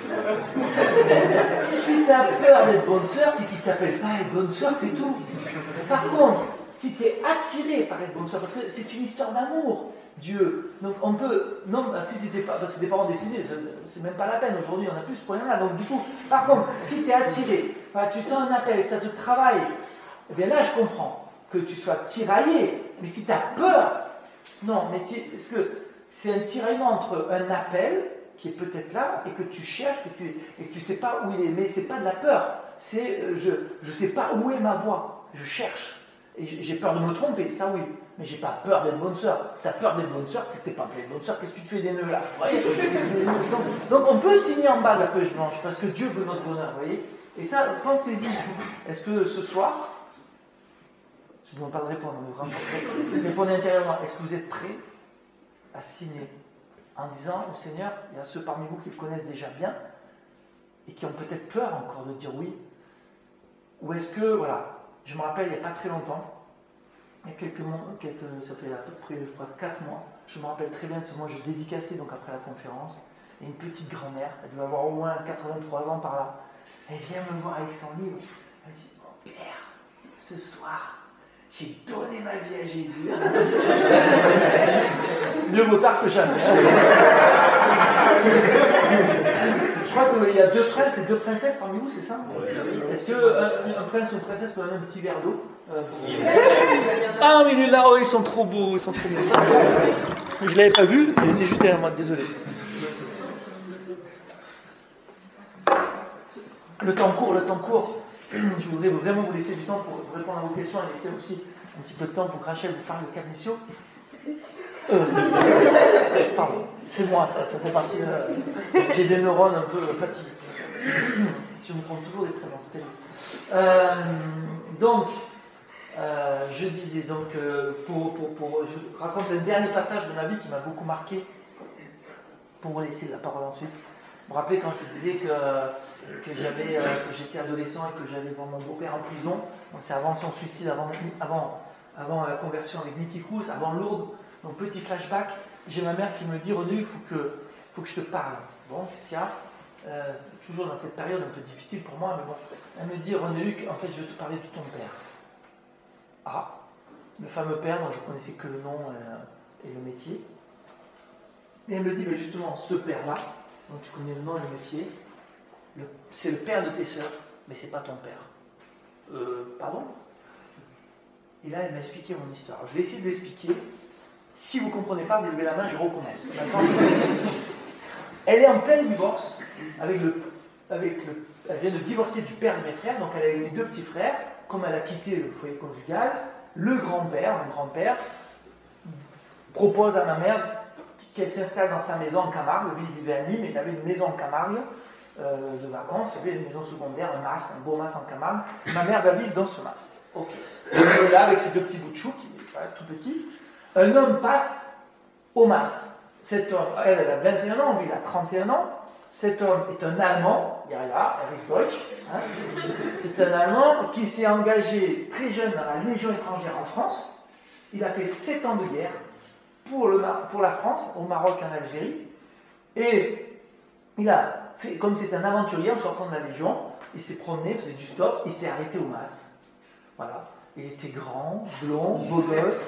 Si tu as peur d'être bonne sœur, c'est qu'il ne t'appelle pas être bonne sœur, c'est tout. Par contre, si tu es attiré par être bonne sœur, parce que c'est une histoire d'amour, Dieu. Donc on peut, non, si c'était pas, parce que des parents décidés, c'est même pas la peine. Aujourd'hui, on n'a plus ce problème-là. Donc du coup, par contre, si tu es attiré, voilà, tu sens un appel et que ça te travaille, eh bien là, je comprends que tu sois tiraillé. Mais si tu as peur, non, mais si, parce que c'est un tiraillement entre un appel qui est peut-être là et que tu cherches que tu, et que tu ne sais pas où il est. Mais ce n'est pas de la peur. C'est euh, je ne sais pas où est ma voie. Je cherche. Et j'ai peur de me tromper, ça oui. Mais j'ai pas peur d'être bonne sœur. Tu as peur d'être bonne sœur, tu n'es pas appelée bonne sœur, qu'est-ce que tu te fais des nœuds là? donc, donc on peut signer en bas de la page blanche parce que Dieu veut notre bonheur, vous voyez. Et ça, pensez-y. Est-ce que ce soir, je ne vous demande pas de répondre, mais vraiment, répondez intérieurement, est-ce que vous êtes prêts à signer en disant au Seigneur, il y a ceux parmi vous qui le connaissent déjà bien et qui ont peut-être peur encore de dire oui? Ou est-ce que, voilà, je me rappelle il n'y a pas très longtemps, il y a quelques mois, quelques, ça fait à peu près, je crois, quatre mois, je me rappelle très bien de ce mois, je dédicaçais donc après la conférence, et une petite grand-mère, elle devait avoir au moins quatre-vingt-trois ans par là, elle vient me voir avec son livre, elle me dit, mon père, ce soir, j'ai donné ma vie à Jésus. Mieux vaut tard que jamais. Je crois qu'il y a deux princes et deux princesses parmi vous, c'est ça? Est-ce qu'un un prince ou une princesse peut donner un petit verre d'eau? euh, pour... Ah non, mais lui là, oh, ils sont trop beaux, ils sont trop beaux. Je ne l'avais pas vu, il était juste derrière moi, désolé. Le temps court, le temps court. Je voudrais vraiment vous laisser du temps pour répondre à vos questions et laisser aussi un petit peu de temps pour que Rachel vous parle de quatre missions. Euh, pardon, c'est moi ça, ça fait partie de... J'ai des neurones un peu fatigués. Je me trompe toujours des prénoms, c'était euh, Donc, euh, je disais, donc, euh, pour, pour, pour, je raconte le dernier passage de ma vie qui m'a beaucoup marqué, pour vous laisser la parole ensuite. Vous vous rappelez quand je disais que, que, j'avais, euh, que j'étais adolescent et que j'allais voir mon beau-père en prison, donc c'est avant son suicide, avant, avant, avant la conversion avec Nicky Cruz, avant Lourdes, donc petit flashback, j'ai ma mère qui me dit « René, il faut que, faut que je te parle ». Bon, qu'est-ce qu'il y a euh, toujours dans cette période un peu difficile pour moi, mais bon, elle me dit « René Luc, en fait je vais te parler de ton père ». Ah, le fameux père dont je ne connaissais que le nom euh, et le métier. Et elle me dit « Mais justement, ce père-là, donc tu connais le nom et le métier, le, c'est le père de tes sœurs, mais c'est pas ton père. » Euh, pardon? Et là, elle m'a expliqué mon histoire. Je vais essayer de l'expliquer. Si vous ne comprenez pas, vous levez la main, je recommence. D'accord? Elle est en plein divorce avec le, avec le. Elle vient de divorcer du père de mes frères, donc elle a eu deux petits frères. Comme elle a quitté le foyer conjugal, le grand-père, mon grand-père, propose à ma mère qu'elle s'installe dans sa maison en Camargue. Lui, il vivait à Nîmes, il avait une maison en Camargue euh, de vacances, il avait une maison secondaire, un mas, un beau mas en Camargue. Ma mère va vivre dans ce mas. Ok. Et là, avec ses deux petits bouts de chou, qui est tout petit, un homme passe au mas. Cet homme, elle, elle a vingt et un ans, lui, il a trente et un ans. Cet homme est un Allemand, il y a là, Erich Deutsch. Hein. C'est un Allemand qui s'est engagé très jeune dans la Légion étrangère en France. Il a fait sept ans de guerre pour, le, pour la France, au Maroc et en Algérie. Et il a fait, comme c'est un aventurier en sortant de la Légion, il s'est promené, faisait du stop, il s'est arrêté au mas. Voilà. Il était grand, blond, beau gosse.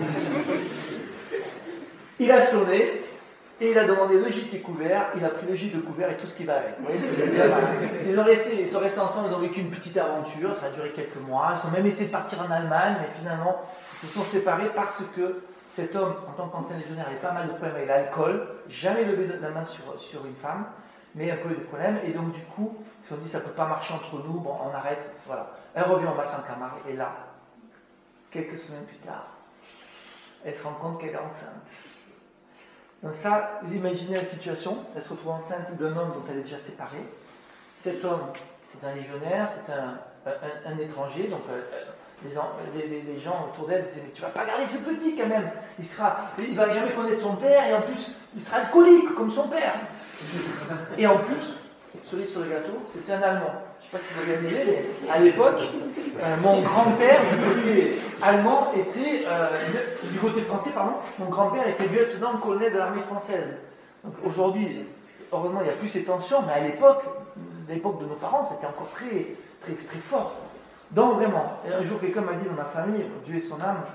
Il a sonné et il a demandé le gîte et couvert. Il a pris le gîte de couvert et tout ce qui va avec. Vous voyez ce que je veux dire? Ils ont resté, ils sont restés ensemble, ils ont vécu une petite aventure. Ça a duré quelques mois. Ils ont même essayé de partir en Allemagne, mais finalement, ils se sont séparés parce que cet homme, en tant qu'ancien légionnaire, avait pas mal de problèmes avec l'alcool. Jamais levé la main sur, sur une femme. mais un peu de problèmes. Et donc, du coup, ils se sont dit, ça ne peut pas marcher entre nous, bon, on arrête, voilà. Elle revient au Masse-en-Camargue, et là, quelques semaines plus tard, elle se rend compte qu'elle est enceinte. Donc ça, vous imaginez la situation, elle se retrouve enceinte d'un homme dont elle est déjà séparée. Cet homme, c'est un légionnaire, c'est un, un, un étranger, donc euh, les, les, les gens autour d'elle disaient, mais tu vas pas garder ce petit quand même, il sera, il va jamais connaître son père, et en plus, il sera alcoolique comme son père. Et en plus, cerise sur le gâteau, c'était un Allemand. Je ne sais pas si vous regardez, mais à l'époque, euh, mon grand-père du côté allemand était, euh, du côté français, pardon, mon grand-père était lieutenant-colonel de l'armée française. Donc aujourd'hui, heureusement, il n'y a plus ces tensions, mais à l'époque, l'époque de nos parents, c'était encore très, très, très fort. Donc vraiment, un jour, quelqu'un m'a dit dans ma famille, Dieu et son âme,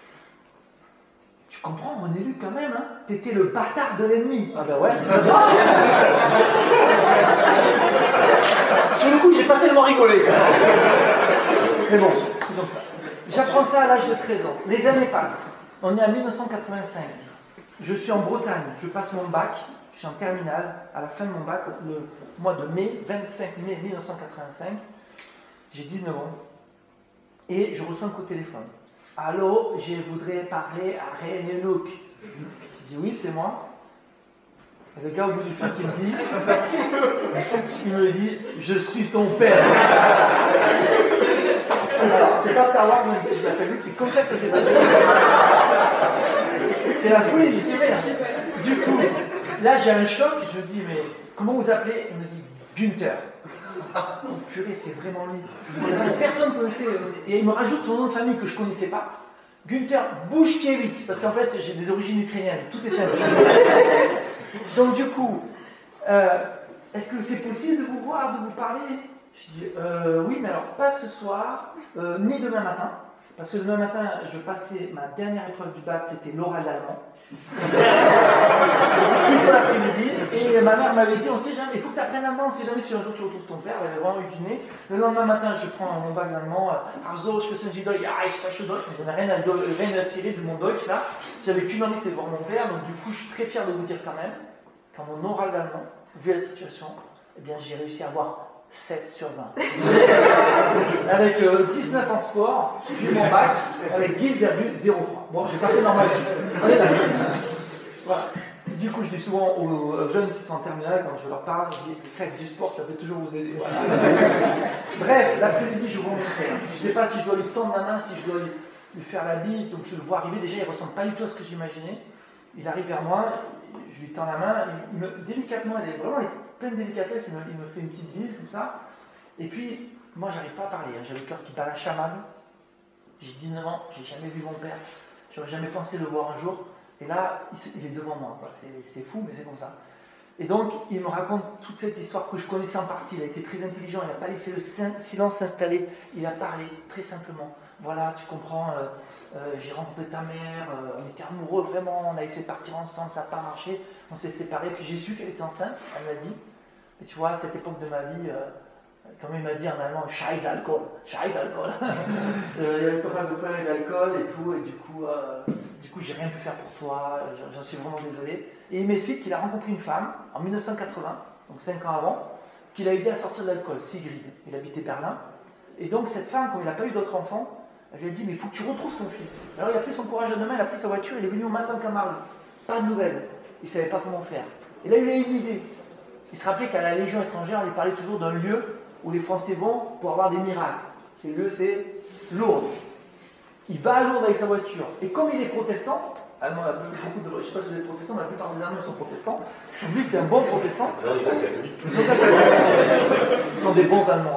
tu comprends, on est lu quand même, hein, t'étais le bâtard de l'ennemi. Ah ben ouais, c'est ça. Sur le coup, j'ai pas tellement rigolé. Mais bon, c'est comme ça. J'apprends ça à l'âge de treize ans. Les années passent. On est en mille neuf cent quatre-vingt-cinq. Je suis en Bretagne. Je passe mon bac. Je suis en terminale. À la fin de mon bac, le mois de mai, vingt-cinq mai mille neuf cent quatre-vingt-cinq, j'ai dix-neuf ans. Et je reçois un coup de téléphone. Allô, je voudrais parler à René Luc. Je dis oui, c'est moi. Et le gars au bout du fil qui me dit, il me dit, je suis ton père. Alors, c'est pas Star Wars, même si je l'appelle Luc, c'est comme ça que ça s'est passé. C'est la folie, c'est vrai. Du coup, là j'ai un choc, je me dis, mais comment vous appelez? Il me dit, Günther. Oh purée, c'est vraiment lui. Personne ne connaissait. Et il me rajoute son nom de famille que je ne connaissais pas. Günther Bushkevitz, parce qu'en fait j'ai des origines ukrainiennes, tout est simple. Donc du coup, euh, est-ce que c'est possible de vous voir, de vous parler? Je dis euh, oui, mais alors pas ce soir, euh, ni demain matin, parce que demain matin je passais ma dernière épreuve du bac, c'était l'oral allemand. Une fois l'après-midi, et ma mère m'avait dit, on sait jamais, il faut que tu apprennes allemand, on sait jamais si un jour tu retrouves ton père, elle avait vraiment eu du nez. Le lendemain matin, je prends mon bac d'allemand, also, je faisais du Deutsch, ja, ich spreche Deutsch, mais j'avais rien à, rien à tirer de mon Deutsch là. J'avais qu'une envie, c'est de voir mon père, donc du coup, je suis très fier de vous dire quand même, qu'en mon oral d'allemand, vu la situation, eh bien, j'ai réussi à avoir sept sur vingt. Avec euh, dix-neuf en sport, j'ai eu mon bac avec dix virgule zéro trois. Bon, j'ai pas fait normal. On est d'accord. Voilà. Du coup, je dis souvent aux jeunes qui sont en terminale, quand je leur parle, je dis faites du sport, ça peut toujours vous aider. Voilà. Bref, l'après-midi, je vois mon frère. Je ne sais pas si je dois lui tendre la main, si je dois lui, lui faire la bise, donc je le vois arriver. Déjà, il ne ressemble pas du tout à ce que j'imaginais. Il arrive vers moi, je lui tends la main, il me, délicatement, il est vraiment plein de délicatesse, il me, il me fait une petite bise, comme ça. Et puis, moi, j'arrive pas à parler, hein. J'avais le cœur qui bat la chamade. J'ai dix-neuf ans, j'ai jamais vu mon père, j'aurais jamais pensé le voir un jour. Et là, il est devant moi, c'est, c'est fou, mais c'est comme ça. Et donc, il me raconte toute cette histoire que je connaissais en partie. Il a été très intelligent, il n'a pas laissé le silence s'installer, il a parlé très simplement. Voilà, tu comprends, euh, euh, j'ai rencontré ta mère, euh, on était amoureux vraiment, on a essayé de partir ensemble, ça n'a pas marché, on s'est séparés, puis j'ai su qu'elle était enceinte, elle m'a dit. Et tu vois, à cette époque de ma vie, euh, comme il m'a dit en allemand, Scheiß Alkohol, Scheiß Alkohol. euh, il y avait pas mal de problèmes avec l'alcool et tout, et du coup, euh, du coup, j'ai rien pu faire pour toi, j'en suis vraiment désolé. Et il m'explique qu'il a rencontré une femme en mille neuf cent quatre-vingts, donc cinq ans avant, qu'il a aidé à sortir de l'alcool, Sigrid. Il habitait Berlin. Et donc cette femme, comme il n'a pas eu d'autres enfants, elle lui a dit, mais il faut que tu retrouves ton fils. Alors il a pris son courage à deux mains, il a pris sa voiture, il est venu au Masse-en-Camargue. Pas de nouvelles. Il ne savait pas comment faire. Et là, il a eu une idée. Il se rappelait qu'à la Légion étrangère, on lui parlait toujours d'un lieu où les Français vont pour avoir des miracles. Ce lieu, c'est Lourdes. Il va à Lourdes avec sa voiture. Et comme il est protestant, allemand, beaucoup de, je ne sais pas si vous êtes protestants, mais la plupart des Allemands sont protestants. Donc lui, c'est un bon protestant. Non, ils sont catholiques. Ils sont catholiques. Ce sont des bons Allemands.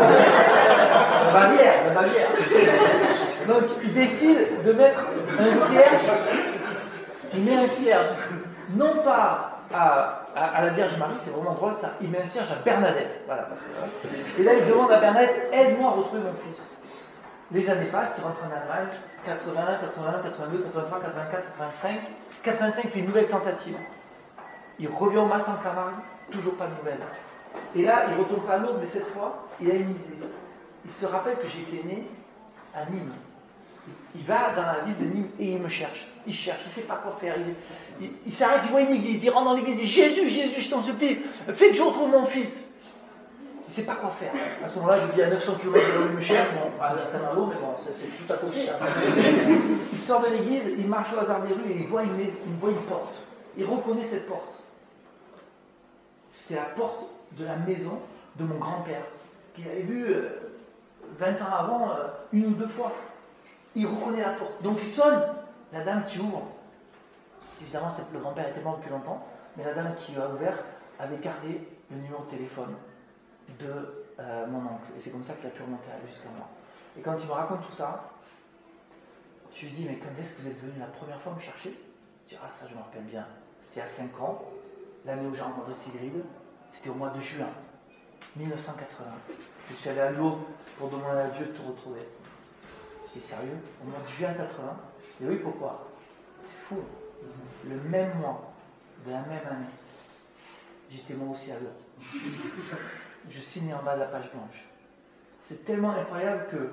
La Bavière, la Bavière. Donc, il décide de mettre un cierge. Il met un cierge, non pas à, à, à la Vierge Marie, c'est vraiment drôle ça. Il met un cierge à Bernadette. Voilà. Et là, il demande à Bernadette, aide-moi à retrouver mon fils. Les années passent, il rentre en Allemagne, quatre-vingts, quatre-vingt-un, quatre-vingt-deux, quatre-vingt-trois, quatre-vingt-quatre, quatre-vingt-cinq. quatre-vingt-cinq, il fait une nouvelle tentative. Il revient au Masse-en-Camargue, toujours pas de nouvelles. Et là, il retourne pas à Lourdes, mais cette fois, il a une idée. Il se rappelle que j'étais né à Nîmes. Il va dans la ville de Nîmes et il me cherche. Il cherche, il ne sait pas quoi faire. Il, il, il s'arrête, il voit une église, il rentre dans l'église, il dit Jésus, Jésus, je t'en supplie, fais que je retrouve mon fils. Il ne sait pas quoi faire. À ce moment-là, je lui dis à neuf cents kilomètres de là où il me cherche, bon, à Saint-Malo, mais bon, c'est, c'est tout à côté. Hein. Il sort de l'église, il marche au hasard des rues et il voit une, il voit une porte. Il reconnaît cette porte. C'était la porte de la maison de mon grand-père, qu'il avait vue euh, vingt ans avant, euh, une ou deux fois. Il reconnaît la porte. Donc il sonne. La dame qui ouvre, évidemment le grand-père était mort depuis longtemps, mais la dame qui a ouvert avait gardé le numéro de téléphone de euh, mon oncle. Et c'est comme ça qu'il a pu remonter jusqu'à moi. Et quand il me raconte tout ça, je lui dis, mais quand est-ce que vous êtes venu la première fois me chercher? Je dis, ah ça je me rappelle bien. C'était à cinq ans, l'année où j'ai rencontré Sigrid, c'était au mois de juin mille neuf cent quatre-vingts. Je suis allé à Lourdes pour demander à Dieu de te retrouver. Je dis, sérieux? Au mois de juin quatre-vingts? Et oui, pourquoi? C'est fou. Le même mois, de la même année, j'étais moi aussi à Lourdes. Je signais en bas de la page blanche. C'est tellement incroyable que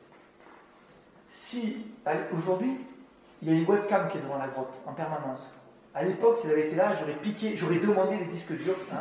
si, aujourd'hui, il y a une webcam qui est devant la grotte, en permanence. À l'époque, si elle avait été là, j'aurais piqué, j'aurais demandé les disques durs. Hein.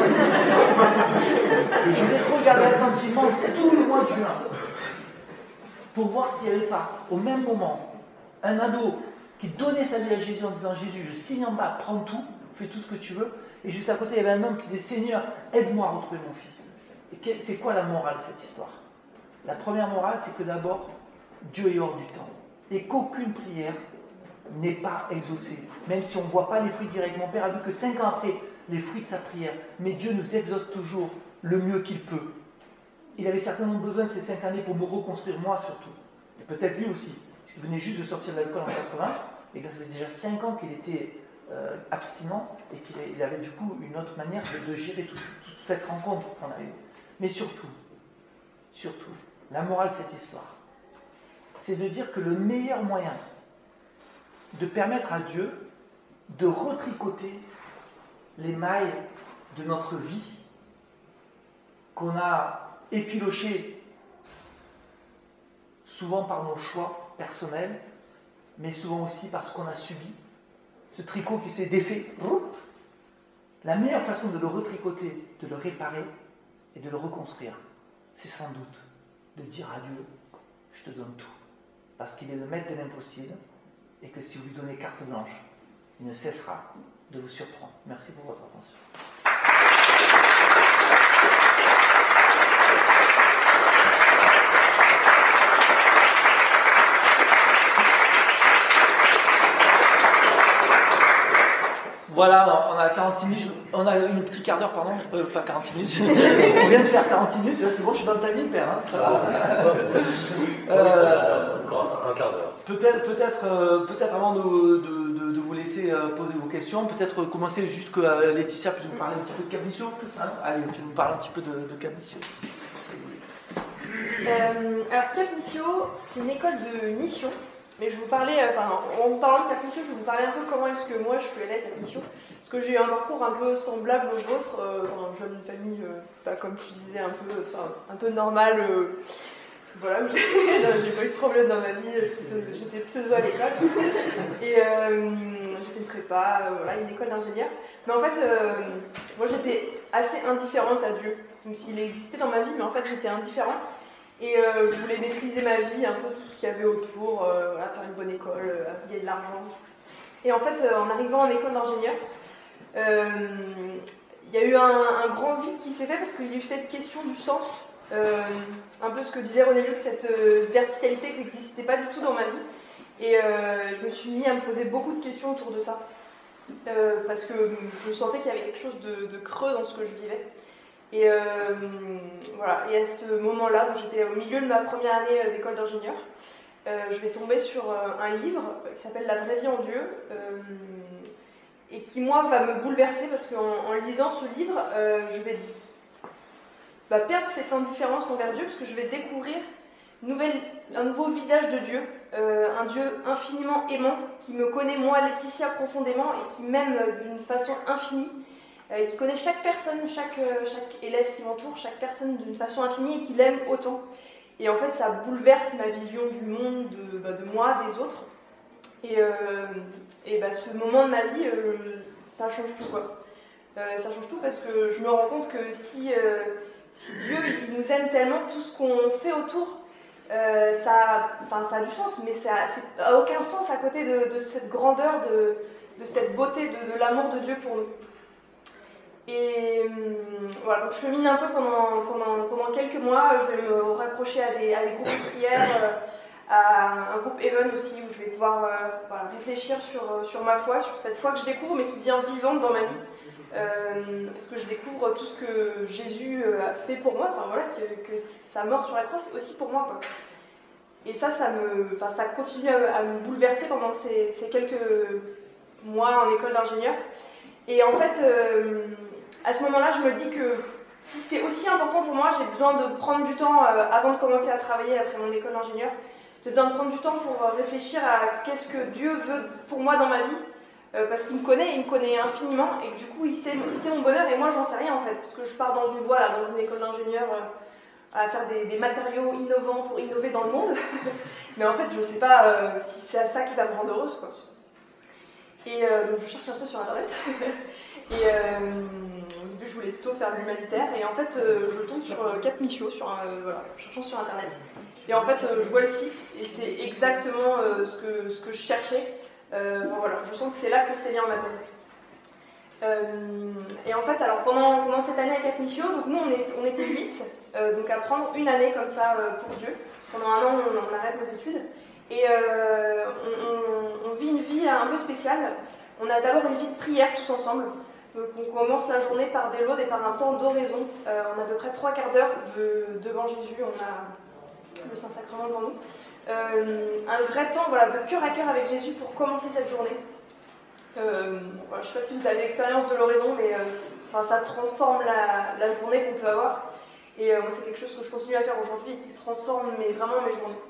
Et je les regardais attentivement tout le mois de juin, pour voir s'il n'y avait pas, au même moment, un ado qui donnait sa vie à Jésus en disant « Jésus, je signe en bas, prends tout, fais tout ce que tu veux ». Et juste à côté, il y avait un homme qui disait « Seigneur, aide-moi à retrouver mon fils ». Et c'est quoi la morale de cette histoire? La première morale, c'est que d'abord, Dieu est hors du temps. Et qu'aucune prière n'est pas exaucée. Même si on ne voit pas les fruits directs. Mon père a vu que cinq ans après, les fruits de sa prière. Mais Dieu nous exauce toujours le mieux qu'il peut. Il avait certainement besoin de ces cinq années pour me reconstruire, moi surtout. Et peut-être lui aussi. Parce qu'il venait juste de sortir de l'école en quatre-vingts. Et que ça faisait déjà cinq ans qu'il était euh, abstinent. Et qu'il il avait du coup une autre manière de, de gérer tout, toute cette rencontre qu'on a eue. Mais surtout, surtout, la morale de cette histoire, c'est de dire que le meilleur moyen de permettre à Dieu de retricoter les mailles de notre vie qu'on a effilochées souvent par nos choix personnels, mais souvent aussi parce qu'on a subi ce tricot qui s'est défait. La meilleure façon de le retricoter, de le réparer et de le reconstruire, c'est sans doute de dire à Dieu, je te donne tout, parce qu'il est le maître de l'impossible, et que si vous lui donnez carte blanche, il ne cessera de vous surprendre. Merci pour votre attention. Voilà, on a quarante-six minutes, on a une petite quart d'heure, pardon, euh, pas quarante-six minutes, on vient de faire quarante-six minutes, là c'est bon, je suis dans le timing, père. Hein. euh, Encore un quart d'heure. Peut-être, peut-être, euh, peut-être avant de, de, de, de vous laisser euh, poser vos questions, peut-être commencer juste que euh, Laetitia puisse vous parler un petit peu de Cabnicio. Hein. Allez, tu nous parles un petit peu de, de Cabnicio. Euh, alors Cabnicio, c'est une école de mission. Mais je vous parlais, enfin, en vous parlant de Cabnicio, je vais vous parler un peu comment est-ce que moi je suis allée à Cabnicio. Parce que j'ai eu un parcours un peu semblable au vôtre, euh, enfin, je viens d'une famille, euh, pas comme tu disais, un peu, enfin, un peu normale. Euh, voilà, j'ai, j'ai pas eu de problème dans ma vie, j'étais, j'étais plutôt à l'école. Et euh, j'ai fait une prépa, euh, voilà, une école d'ingénieur. Mais en fait, euh, moi j'étais assez indifférente à Dieu. Même s'il existait dans ma vie, mais en fait j'étais indifférente. Et euh, je voulais maîtriser ma vie, un peu tout ce qu'il y avait autour, euh, voilà, faire une bonne école, euh, gagner de l'argent. Et en fait, euh, en arrivant en école d'ingénieur, euh, il y a eu un, un grand vide qui s'est fait parce qu'il y a eu cette question du sens. Euh, un peu ce que disait René Luc, cette euh, verticalité qui n'existait pas du tout dans ma vie. Et euh, je me suis mis à me poser beaucoup de questions autour de ça. Euh, parce que je sentais qu'il y avait quelque chose de, de creux dans ce que je vivais. Et euh, voilà, et à ce moment-là, donc j'étais au milieu de ma première année d'école d'ingénieur, euh, je vais tomber sur euh, un livre qui s'appelle La vraie vie en Dieu, euh, et qui moi va me bouleverser parce qu'en en lisant ce livre, euh, je vais bah, perdre cette indifférence envers Dieu parce que je vais découvrir une nouvelle, un nouveau visage de Dieu, euh, un Dieu infiniment aimant qui me connaît moi, Laetitia, profondément et qui m'aime d'une façon infinie. Euh, qui connaît chaque personne, chaque, euh, chaque élève qui m'entoure, chaque personne d'une façon infinie et qui l'aime autant. Et en fait, ça bouleverse ma vision du monde, de, bah, de moi, des autres. Et, euh, et bah, ce moment de ma vie, euh, ça change tout, quoi. Euh, ça change tout parce que je me rends compte que si, euh, si Dieu il nous aime tellement, tout ce qu'on fait autour, euh, ça, ça a du sens, mais ça n'a aucun sens à côté de, de cette grandeur, de, de cette beauté, de, de l'amour de Dieu pour nous. Et euh, voilà, donc je chemine un peu pendant, pendant, pendant quelques mois. Je vais me raccrocher à des, à des groupes de prière, euh, à un groupe Even aussi, où je vais pouvoir euh, voilà, réfléchir sur, sur ma foi, sur cette foi que je découvre, mais qui devient vivante dans ma vie. Euh, parce que je découvre tout ce que Jésus a fait pour moi, enfin voilà, que, que sa mort sur la croix, c'est aussi pour moi, quoi. Et ça, ça, me, enfin, ça continue à, à me bouleverser pendant ces, ces quelques mois en école d'ingénieur. Et en fait, euh, à ce moment-là, je me dis que si c'est aussi important pour moi, j'ai besoin de prendre du temps euh, avant de commencer à travailler après mon école d'ingénieur. J'ai besoin de prendre du temps pour euh, réfléchir à qu'est-ce que Dieu veut pour moi dans ma vie, euh, parce qu'il me connaît, il me connaît infiniment, et que du coup, il sait, il sait mon bonheur, et moi, j'en sais rien en fait, parce que je pars dans une voie, là, dans une école d'ingénieur, euh, à faire des, des matériaux innovants pour innover dans le monde, mais en fait, je ne sais pas euh, si c'est ça qui va me rendre heureuse, quoi. Et euh, donc, je cherche un peu sur Internet. Et euh, au début, je voulais plutôt faire l'humanitaire. Et en fait, euh, je tombe sur euh, Cap Michaud, sur un, euh, voilà, cherchant sur Internet. Et en fait, euh, je vois le site et c'est exactement euh, ce, que, ce que je cherchais. Euh, enfin, voilà, je sens que c'est là que le Seigneur m'appelle. Euh, et en fait, alors pendant, pendant cette année à Cap Michaud, donc nous on, est, on était huit, euh, donc à prendre une année comme ça euh, pour Dieu. Pendant un an, on, on arrête nos études. Et euh, on, on, on vit une vie un peu spéciale. On a d'abord une vie de prière tous ensemble. Donc on commence la journée par des laudes et par un temps d'oraison. Euh, on a à peu près trois quarts d'heure de, devant Jésus. On a le Saint-Sacrement devant nous. Euh, un vrai temps voilà, de cœur à cœur avec Jésus pour commencer cette journée. Euh, voilà, je ne sais pas si vous avez l'expérience de l'oraison, mais euh, enfin, ça transforme la, la journée qu'on peut avoir. Et euh, c'est quelque chose que je continue à faire aujourd'hui et qui transforme mais, vraiment mes journées.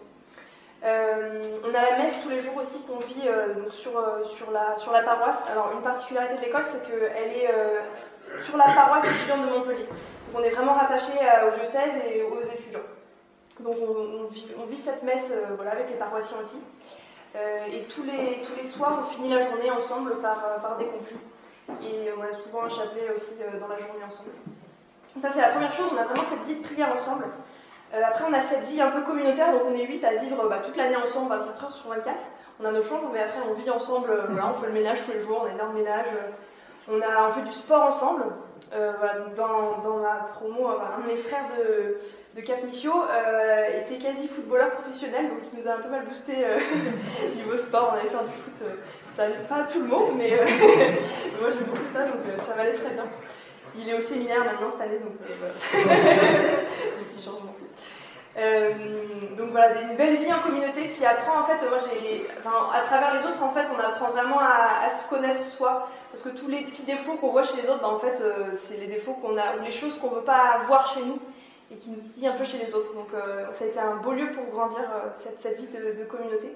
Euh, on a la messe tous les jours aussi qu'on vit euh, donc sur, euh, sur, la, sur la paroisse. Alors une particularité de l'école, c'est qu'elle est euh, sur la paroisse étudiante de Montpellier. Donc on est vraiment rattaché au diocèse et aux étudiants. Donc on, on, vit, on vit cette messe euh, voilà, avec les paroissiens aussi. Euh, et tous les, tous les soirs, on finit la journée ensemble par, par des conflits. Et on a souvent un chapelet aussi euh, dans la journée ensemble. Donc ça c'est la première chose, on a vraiment cette vie de prière ensemble. Euh, après, on a cette vie un peu communautaire, donc on est huit à vivre bah, toute l'année ensemble, vingt-quatre heures sur vingt-quatre. On a nos chambres, mais après, on vit ensemble, euh, voilà, on fait le ménage tous les jours, on a énorme ménage. Euh, on, a, on fait du sport ensemble. Euh, voilà, donc dans, dans ma promo, enfin, un de mes frères de, de Cap Michaud euh, était quasi footballeur professionnel, donc il nous a un peu mal boosté euh, niveau sport. On allait faire du foot, euh, ça n'allait pas à tout le monde, mais euh, moi j'aime beaucoup ça, donc euh, ça m'allait très bien. Il est au séminaire maintenant cette année, donc euh, voilà. Des petits changements. Euh, donc voilà, une belle vie en communauté qui apprend en fait, moi j'ai, enfin, à travers les autres en fait, on apprend vraiment à, à se connaître soi, parce que tous les petits défauts qu'on voit chez les autres, bah, en fait, euh, c'est les défauts qu'on a, ou les choses qu'on ne veut pas voir chez nous et qui nous titillent un peu chez les autres. Donc euh, ça a été un beau lieu pour grandir euh, cette, cette vie de, de communauté.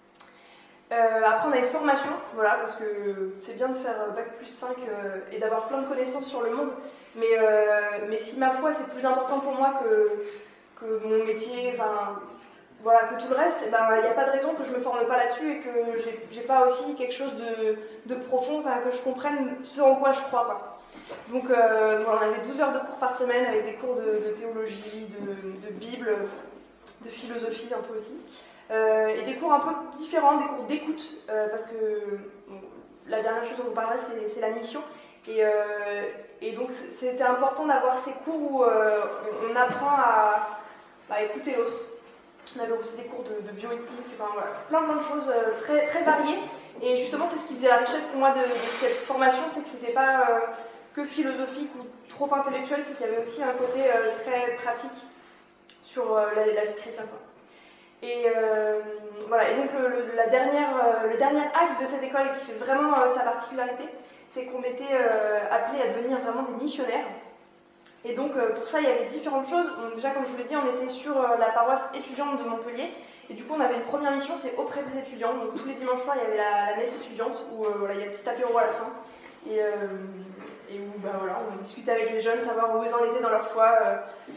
Euh, après on a une formation, voilà, parce que c'est bien de faire bac plus cinq euh, et d'avoir plein de connaissances sur le monde, mais, euh, mais si ma foi c'est plus important pour moi que que mon métier, enfin, voilà, que tout le reste, il ben, n'y a pas de raison que je ne me forme pas là-dessus et que j'ai, j'ai pas aussi quelque chose de, de profond, enfin, que je comprenne ce en quoi je crois, quoi. Donc, euh, voilà, on avait douze heures de cours par semaine avec des cours de, de théologie, de, de Bible, de philosophie un peu aussi, euh, et des cours un peu différents, des cours d'écoute, euh, parce que bon, la dernière chose dont on parlera, c'est, c'est la mission. Et, euh, et donc c'était important d'avoir ces cours où euh, on, on apprend à, à écouter l'autre. On avait aussi des cours de, de bioéthique, enfin, voilà, plein plein de choses euh, très, très variées. Et justement c'est ce qui faisait la richesse pour moi de, de cette formation, c'est que c'était pas euh, que philosophique ou trop intellectuel, c'est qu'il y avait aussi un côté euh, très pratique sur euh, la, la vie chrétienne, quoi. Et euh, voilà, et donc le, le, la dernière, euh, le dernier axe de cette école, et qui fait vraiment euh, sa particularité, c'est qu'on était euh, appelés à devenir vraiment des missionnaires. Et donc euh, pour ça, il y avait différentes choses. Donc, déjà, comme je vous l'ai dit, on était sur euh, la paroisse étudiante de Montpellier. Et du coup, on avait une première mission, c'est auprès des étudiants. Donc tous les dimanches soirs, il y avait la, la messe étudiante, où euh, voilà, il y a un petit apéro à la fin. Et, euh, et où ben, voilà, on discutait avec les jeunes, savoir où ils en étaient dans leur foi. Euh,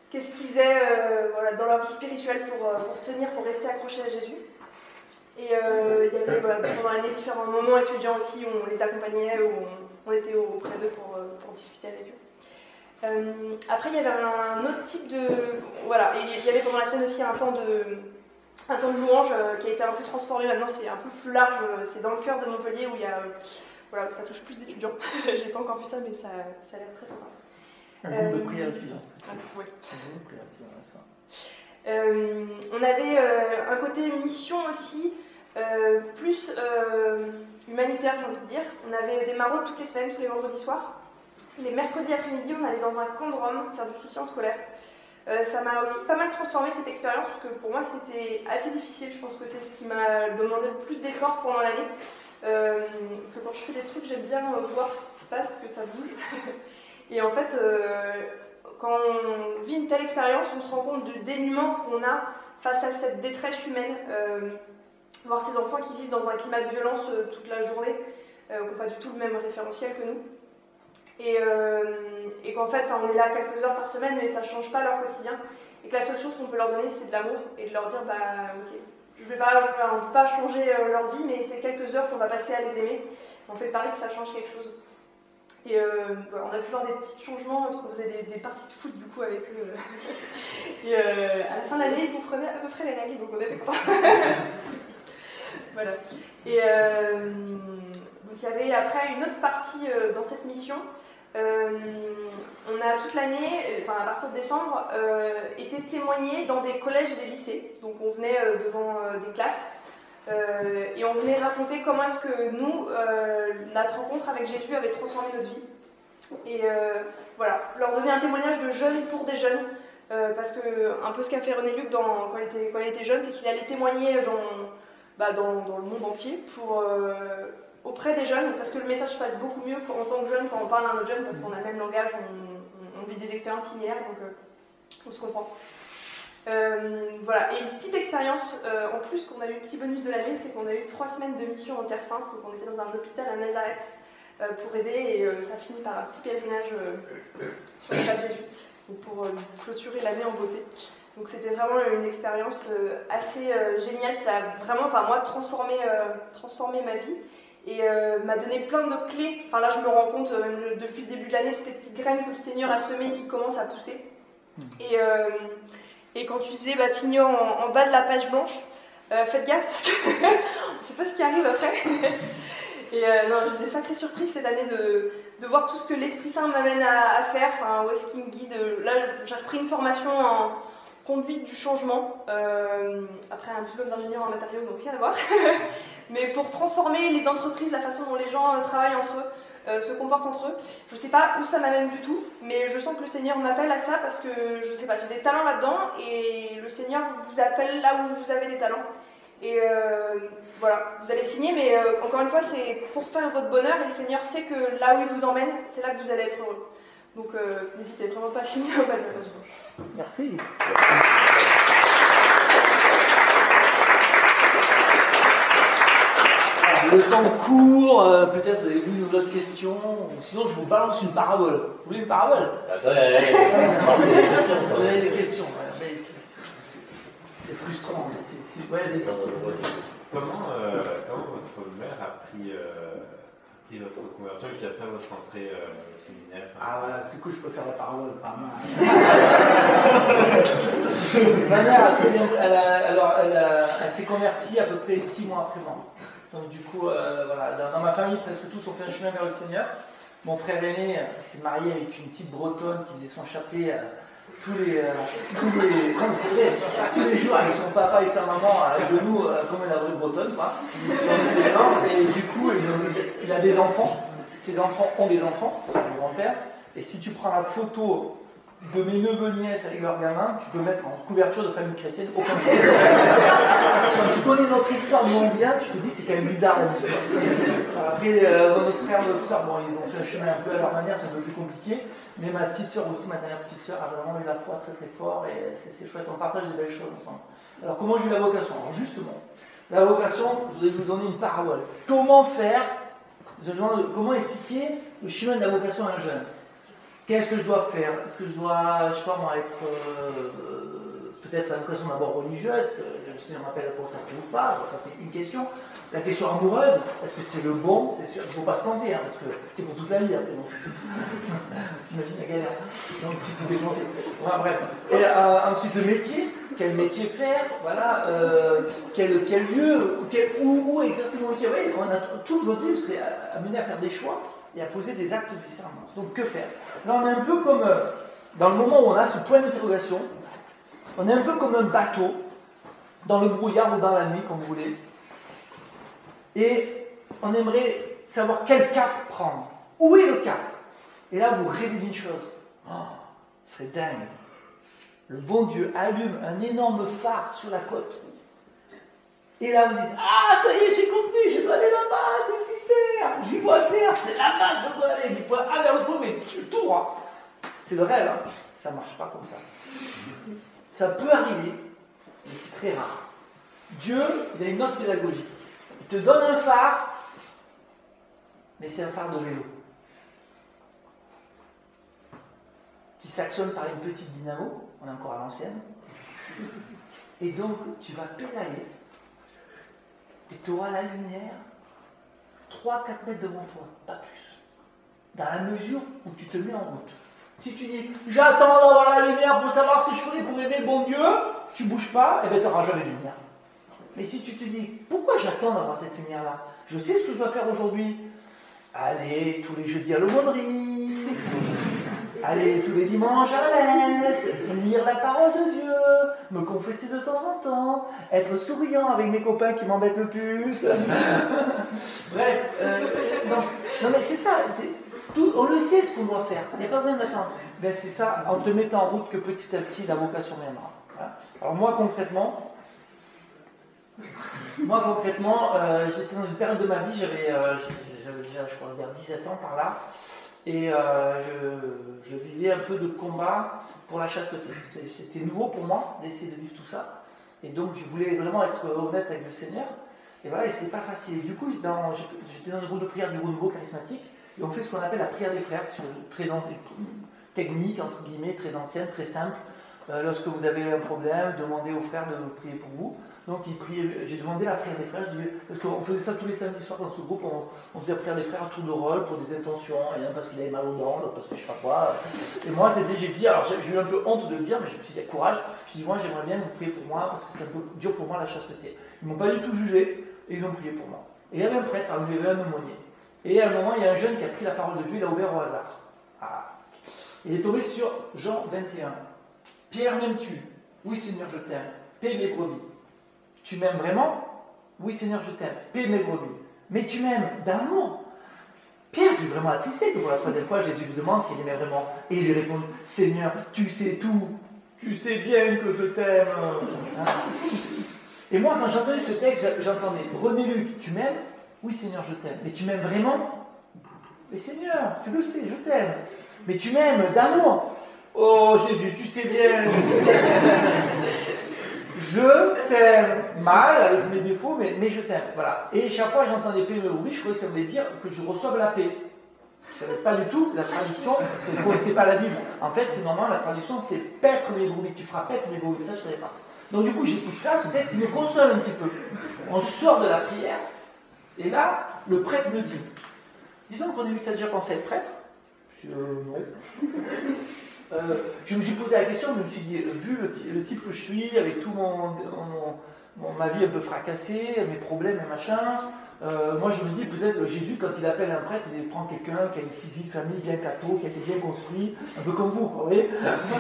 qu'est-ce qu'ils faisaient euh, voilà, dans leur vie spirituelle pour, pour tenir, pour rester accrochés à Jésus. Et euh, il y avait voilà, pendant l'année différents moments étudiants aussi où on les accompagnait, où on, on était auprès d'eux pour, pour discuter avec eux. Euh, après, il y avait un autre type de... Voilà, et il y avait pendant la semaine aussi un temps de, un temps de louange euh, qui a été un peu transformé. Maintenant, c'est un peu plus large. Euh, c'est dans le cœur de Montpellier où il y a... Euh, voilà, ça touche plus d'étudiants. J'ai pas encore vu ça, mais ça, ça a l'air très sympa. Un groupe euh, de prière étudiante. Oui. Un groupe de prière étudiante, ça. Euh, on avait euh, un côté mission aussi, euh, plus euh, humanitaire, j'ai envie de dire. On avait des maraudes toutes les semaines, tous les vendredis soirs. Les mercredis après-midi, on allait dans un camp de Rome faire du soutien scolaire. Euh, ça m'a aussi pas mal transformé cette expérience, parce que pour moi c'était assez difficile. Je pense que c'est ce qui m'a demandé le plus d'efforts pendant l'année. Euh, parce que quand je fais des trucs, j'aime bien voir ce qui se passe, que ça bouge. Et en fait, euh, quand on vit une telle expérience, on se rend compte du dénuement qu'on a face à cette détresse humaine. Euh, voir ces enfants qui vivent dans un climat de violence euh, toute la journée, euh, qui n'ont pas du tout le même référentiel que nous. Et, euh, et qu'en fait, on est là quelques heures par semaine, mais ça ne change pas leur quotidien. Et que la seule chose qu'on peut leur donner, c'est de l'amour et de leur dire, bah ok, je ne vais pas, je vais pas changer leur vie, mais c'est quelques heures qu'on va passer à les aimer. On fait pareil que ça change quelque chose. Et euh, voilà, on a pu voir des petits changements, parce qu'on faisait des, des parties de foot du coup avec eux. Et euh, à la fin de l'année, vous prenez à peu près les règles, donc on était contents. Voilà. Et euh, donc il y avait après une autre partie euh, dans cette mission. Euh, on a toute l'année, enfin à partir de décembre, euh, été témoigné dans des collèges et des lycées. Donc on venait euh, devant euh, des classes euh, et on venait raconter comment est-ce que nous, euh, notre rencontre avec Jésus avait transformé notre vie. Et euh, voilà, leur donner un témoignage de jeunes pour des jeunes. Euh, parce que un peu ce qu'a fait René Luc dans, quand, il était, quand il était jeune, c'est qu'il allait témoigner dans, bah, dans, dans le monde entier pour... Euh, auprès des jeunes, parce que le message passe beaucoup mieux en tant que jeune quand on parle à un autre jeune, parce qu'on a le même langage, on, on, on vit des expériences similaires, donc euh, on se comprend. Euh, voilà, et une petite expérience, euh, en plus qu'on a eu un petit bonus de l'année, c'est qu'on a eu trois semaines de mission en Terre Sainte, donc on était dans un hôpital à Nazareth euh, pour aider, et euh, ça finit par un petit pèlerinage euh, sur le pas de Jésus, donc pour euh, clôturer l'année en beauté. Donc c'était vraiment une expérience euh, assez euh, géniale qui a vraiment, enfin moi, transformé, euh, transformé ma vie. Et euh, m'a donné plein de clés. Enfin là, je me rends compte, euh, depuis le début de l'année, toutes les petites graines que le Seigneur a semées qui commencent à pousser. Et, euh, et quand tu disais, bah, signaux en, en bas de la page blanche, euh, faites gaffe parce que on ne sait pas ce qui arrive après. Et euh, non, j'ai des sacrées surprises cette année de, de voir tout ce que l'Esprit Saint m'amène à, à faire, enfin, où est-ce qu'il me guide. Là, j'ai repris une formation en conduite du changement, euh, après un diplôme d'ingénieur en matériaux, donc rien à voir. Mais pour transformer les entreprises, la façon dont les gens euh, travaillent entre eux, euh, se comportent entre eux. Je ne sais pas où ça m'amène du tout, mais je sens que le Seigneur m'appelle à ça parce que, je sais pas, j'ai des talents là-dedans et le Seigneur vous appelle là où vous avez des talents. Et euh, voilà, vous allez signer, mais euh, encore une fois, c'est pour faire votre bonheur et le Seigneur sait que là où il vous emmène, c'est là que vous allez être heureux. Donc euh, n'hésitez vraiment pas à signer au bas de la page blanche. Merci. Le temps court, euh, peut-être vous avez vu d'autres questions, sinon je vous balance une parabole. Vous voulez une parabole? Attendez, allez, allez. Vous avez des questions, ouais, c'est, c'est frustrant. C'est, c'est, ouais, des... Comment, euh, comment votre mère a pris, euh, a pris votre conversion et puis après votre entrée euh, au séminaire? Ah voilà, du coup je peux faire la parabole par main. Ma mère a pris, elle, a, alors, elle, a, elle s'est convertie à peu près six mois après moi. Donc du coup, euh, voilà, dans, dans ma famille, presque tous ont fait un chemin vers le Seigneur. Mon frère aîné euh, s'est marié avec une petite bretonne qui faisait son chapelet euh, tous les, euh, tous les, non, c'est vrai, tous les jours avec son papa et sa maman à genoux euh, comme une vraie bretonne, quoi. Et du coup, il, il a des enfants. Ses enfants ont des enfants, mon grand-père. Et si tu prends la photo de mes neveux nièces avec leurs gamins, tu peux mettre en couverture de famille chrétienne aucun problème. Quand tu connais notre histoire moins bien, tu te dis que c'est quand même bizarre la histoire. Après, euh, notre frère, notre soeur, bon, ils ont fait un chemin un peu à leur manière, c'est un peu plus compliqué. Mais ma petite soeur aussi, ma dernière petite soeur, a vraiment eu la foi très très fort et c'est, c'est chouette, on partage des belles choses ensemble. Alors comment j'ai eu la vocation? Alors justement, la vocation, je voudrais vous donner une parabole. Comment faire, comment expliquer le chemin de la vocation à un jeune? Qu'est-ce que je dois faire? Est-ce que je dois, je sais pas moi, être euh, peut-être à l'occasion d'abord religieux? Est-ce que le Seigneur m'appelle pour ça ou pas? Ça, c'est une question. La question amoureuse, est-ce que c'est le bon? C'est sûr, il ne faut pas se planter, hein, parce que c'est pour toute la vie après. T'imagines la galère? Donc, si tu voilà, bref. Et euh, ensuite, le métier. Quel métier faire? Voilà. Euh, quel, quel lieu? Quel, où, où exercer mon métier? Oui, on a toute votre vie, vous serez amené à faire des choix et à poser des actes de discernement. Donc, que faire? Là, on est un peu comme, euh, dans le moment où on a ce point d'interrogation, on est un peu comme un bateau, dans le brouillard ou dans la nuit, comme vous voulez. Et on aimerait savoir quel cap prendre. Où est le cap? Et là, vous rêvez d'une chose. Oh, ce serait dingue. Le bon Dieu allume un énorme phare sur la côte. Et là, vous dites, ah, ça y est, j'ai compris, je dois aller là-bas, c'est super, j'y dois faire, c'est là-bas que je dois aller, du point A vers le point B, tout droit. C'est le rêve, hein. Ça ne marche pas comme ça. Ça peut arriver, mais c'est très rare. Dieu, il a une autre pédagogie. Il te donne un phare, mais c'est un phare de vélo. Qui s'actionne par une petite dynamo, on est encore à l'ancienne. Et donc, tu vas pédaler, et tu auras la lumière trois à quatre mètres devant toi, pas plus. Dans la mesure où tu te mets en route. Si tu dis, j'attends d'avoir la lumière pour savoir ce que je ferai pour aimer le bon Dieu, tu ne bouges pas, et bien tu n'auras jamais de lumière. Mais si tu te dis, pourquoi j'attends d'avoir cette lumière-là? Je sais ce que je dois faire aujourd'hui. Aller tous les jeudis à l'aumônerie, aller tous les dimanches à la messe, lire la parole de Dieu, me confesser de temps en temps, être souriant avec mes copains qui m'embêtent le plus. Bref, euh, non, non mais c'est ça, c'est, tout, on le sait ce qu'on doit faire, il n'y a pas besoin d'attendre. Ben c'est ça, en te mettant en route que petit à petit la vocation viendra. Voilà. Alors moi concrètement, moi concrètement, euh, j'étais dans une période de ma vie, j'avais, euh, j'avais déjà je crois vers dix-sept ans par là, et euh, je, je vivais un peu de combat pour la chasteté. C'était, c'était nouveau pour moi d'essayer de vivre tout ça, et donc je voulais vraiment être honnête avec le Seigneur, et voilà, et c'était pas facile. Et du coup, dans, j'étais dans un groupe de prière du Renouveau charismatique, et on fait ce qu'on appelle la prière des frères, c'est une très technique, entre guillemets, très ancienne, très simple. Euh, lorsque vous avez un problème, demandez aux frères de prier pour vous. Donc ils priaient, j'ai demandé la prière des frères, je dis, parce qu'on faisait ça tous les samedis soirs dans ce groupe, on, on faisait la prière des frères à tour de rôle pour des intentions, et un parce qu'il avait mal aux dents, l'autre parce que je sais pas quoi. Et moi, c'était, j'ai dit, alors j'ai, j'ai eu un peu honte de le dire, mais je me suis dit, courage, je dis, moi j'aimerais bien vous prier pour moi, parce que c'est un peu dur pour moi la chasteté. Ils m'ont pas du tout jugé, et ils ont prié pour moi. Et il y avait un prêtre, alors, il y avait un aumônier. Et à un moment, il y a un jeune qui a pris la parole de Dieu, il a ouvert au hasard. Ah. Il est tombé sur Jean vingt et un. Pierre, m'aimes-tu? Oui, Seigneur, je t'aime. Paie mes brebis. Tu m'aimes vraiment? Oui, Seigneur, je t'aime. Paie mes brebis. Mais tu m'aimes d'amour. Pierre fut vraiment attristé que pour la troisième fois, Jésus lui demande s'il aimait vraiment. Et il lui répond, Seigneur, tu sais tout. Tu sais bien que je t'aime. Et moi, quand j'ai entendu ce texte, j'entendais, René Luc, tu m'aimes? Oui, Seigneur, je t'aime. Mais tu m'aimes vraiment? Mais Seigneur, tu le sais, je t'aime. Mais tu m'aimes d'amour. Oh Jésus, tu sais bien. Je t'aime mal avec mes défauts, mais, mais je t'aime. Voilà. Et chaque fois j'entendais paix me oui, je croyais que ça voulait dire que je reçoive la paix. Je ne savais pas du tout la traduction, parce que je ne connaissais pas la Bible. En fait, c'est normalement la traduction, c'est paître mes brebis. Tu feras paître mes brebis. Ça, je ne savais pas. Donc du coup, j'écoute ça, ce texte me console un petit peu. On sort de la prière, et là, le prêtre me dit, dis donc, René Luc, tu as déjà pensé à être prêtre? Je dis, euh, non. Euh, je me suis posé la question, je me suis dit, vu le, t- le type que je suis, avec tout mon, mon, mon, ma vie un peu fracassée, mes problèmes et machin, euh, moi je me dis peut-être que Jésus, quand il appelle un prêtre, il prend quelqu'un qui a une petite vie de famille bien catho, qui a été bien construit, un peu comme vous, vous voyez.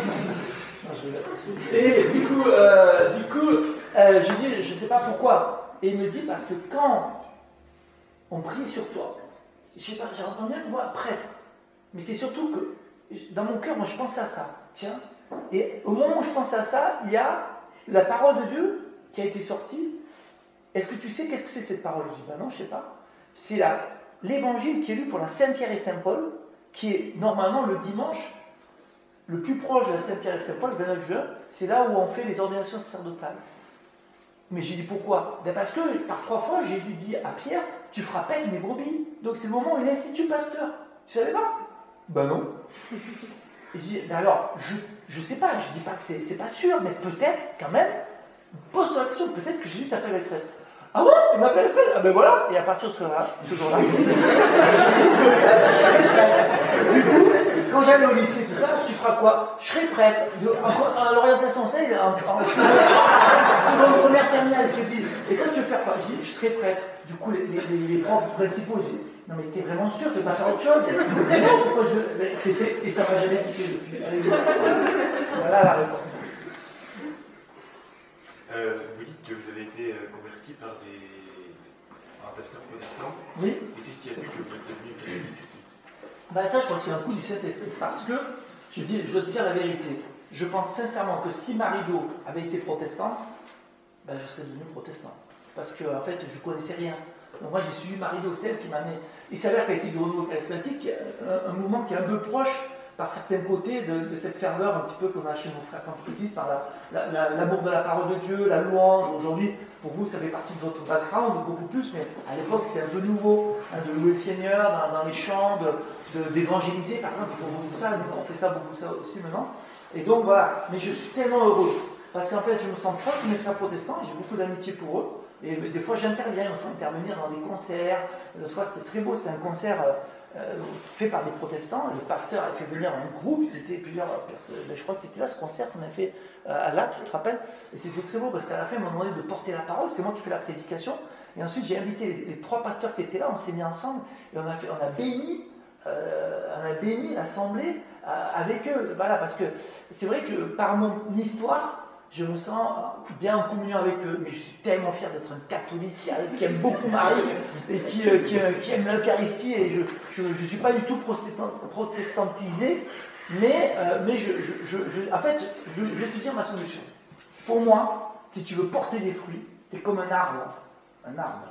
Et du coup, euh, du coup euh, je dis, je ne sais pas pourquoi. Et il me dit, parce que quand on prie sur toi, je sais pas, j'ai entendu un mot prêtre, mais c'est surtout que dans mon cœur, moi je pensais à ça, tiens, et au moment où je pensais à ça, il y a la parole de Dieu qui a été sortie. Est-ce que tu sais qu'est-ce que c'est cette parole? Je dis, ben non, je ne sais pas. C'est la, l'évangile qui est lu pour la Saint-Pierre et Saint-Paul, qui est normalement le dimanche, le plus proche de la Saint-Pierre et Saint-Paul, le vingt-neuf juin, c'est là où on fait les ordinations sacerdotales. Mais j'ai dit pourquoi? Ben parce que par trois fois, Jésus dit à Pierre, tu feras paître mes brebis. Donc c'est le moment où il institue pasteur. Tu ne savais pas? Ben non. Et je dis, ben alors, je, je sais pas, je dis pas que c'est, c'est pas sûr, mais peut-être quand même, pose-toi la question, peut-être que Jésus t'appelle Alfred. Ah ouais, il m'appelle Alfred. Ah ben voilà, et à partir de ce jour-là, ce jour-là, du coup, quand j'allais au lycée, tout ça, tu feras quoi? Je serai prêtre. À l'orientation, c'est en, en, en seconde, première terminale, qui disent, et toi tu veux faire quoi? Je dis, je serai prêtre. Du coup, les, les, les profs principaux disent, non mais t'es vraiment sûr de ne pas faire autre chose? Non, pourquoi je... Mais c'était... Et ça m'a jamais quitté depuis. Allez, voilà la réponse. Euh, vous dites que vous avez été converti par des par un pasteur protestant. Oui. Et qu'est-ce qui a fait que vous êtes devenu catholique tout de suite? Ben ça, je crois que c'est un coup du Saint-Esprit. Parce que, je, dis, je dois te dire la vérité, je pense sincèrement que si Marido avait été protestante, ben je serais devenu protestant. Parce que, en fait, je ne connaissais rien. Donc moi, j'ai suivi Marido, celle qui m'a amené. Il s'avère qu'elle a été du renouveau charismatique, un, un mouvement qui est un peu proche, par certains côtés, de, de cette ferveur un petit peu qu'on a chez nos frères pentecôtistes, par la, la, la, l'amour de la parole de Dieu, la louange. Aujourd'hui, pour vous, ça fait partie de votre background, beaucoup plus, mais à l'époque, c'était un peu nouveau, hein, de louer le Seigneur dans, dans les chants, de, de, d'évangéliser, par exemple, il faut beaucoup ça, on fait ça beaucoup ça aussi maintenant. Et donc voilà, mais je suis tellement heureux, parce qu'en fait, je me sens proche de mes frères protestants, et j'ai beaucoup d'amitié pour eux, et des fois, j'interviens, il me faut intervenir dans des concerts. L'autre fois, c'était très beau, c'était un concert euh, euh, fait par des protestants, le pasteur a fait venir un groupe, c'était plusieurs personnes, je crois que tu étais là, ce concert qu'on a fait euh, à Latte, tu te rappelles? Et c'était très beau, parce qu'à la fin, ils m'ont demandé de porter la parole, c'est moi qui fais la prédication, et ensuite, j'ai invité les, les trois pasteurs qui étaient là, on s'est mis ensemble, et on a, fait, on a béni, euh, on a béni l'assemblée euh, avec eux, voilà, parce que c'est vrai que par mon histoire, je me sens bien en communion avec eux, mais je suis tellement fier d'être un catholique qui, qui aime beaucoup Marie et qui, euh, qui, qui aime l'Eucharistie, et je ne suis pas du tout protestant, protestantisé, mais, euh, mais je, je, je, je, en fait, je, je vais te dire ma solution. Pour moi, si tu veux porter des fruits, c'est comme un arbre. Un arbre.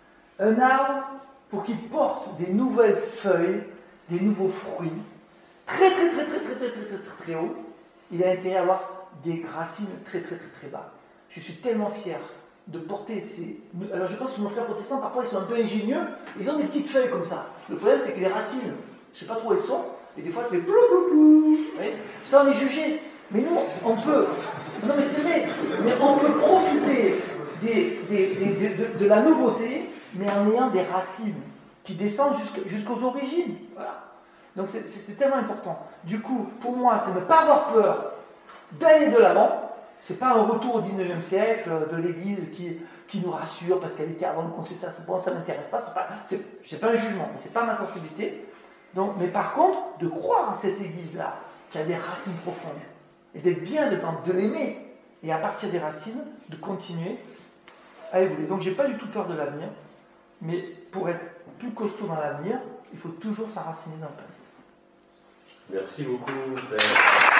Un arbre, pour qu'il porte des nouvelles feuilles, des nouveaux fruits, très très très très très très très très très, très haut, il a intérêt à avoir des racines très très très très bas. Je suis tellement fier de porter ces... Alors je pense que nos frères protestants, parfois ils sont un peu ingénieux, ils ont des petites feuilles comme ça. Le problème c'est que les racines, je ne sais pas trop où elles sont, et des fois ça fait plou plou plou. Ça on est jugé. Mais nous, on peut... Non mais c'est vrai, mais on peut profiter des, des, des, des, de, de la nouveauté, mais en ayant des racines qui descendent jusqu', jusqu'aux origines. Voilà. Donc c'est, c'est tellement important. Du coup, pour moi, c'est ne pas avoir peur d'aller de l'avant. C'est pas un retour au dix-neuvième siècle de l'Église qui, qui nous rassure parce qu'elle était avant le concile, ça, bon, ça ne m'intéresse pas, c'est pas, c'est, c'est pas un jugement, mais c'est pas ma sensibilité. Donc, mais par contre, de croire en cette Église-là, qui a des racines profondes, et d'être bien dedans, de l'aimer, et à partir des racines, de continuer à évoluer. Donc j'ai pas du tout peur de l'avenir, mais pour être plus costaud dans l'avenir, il faut toujours s'enraciner dans le passé. Merci beaucoup, Père.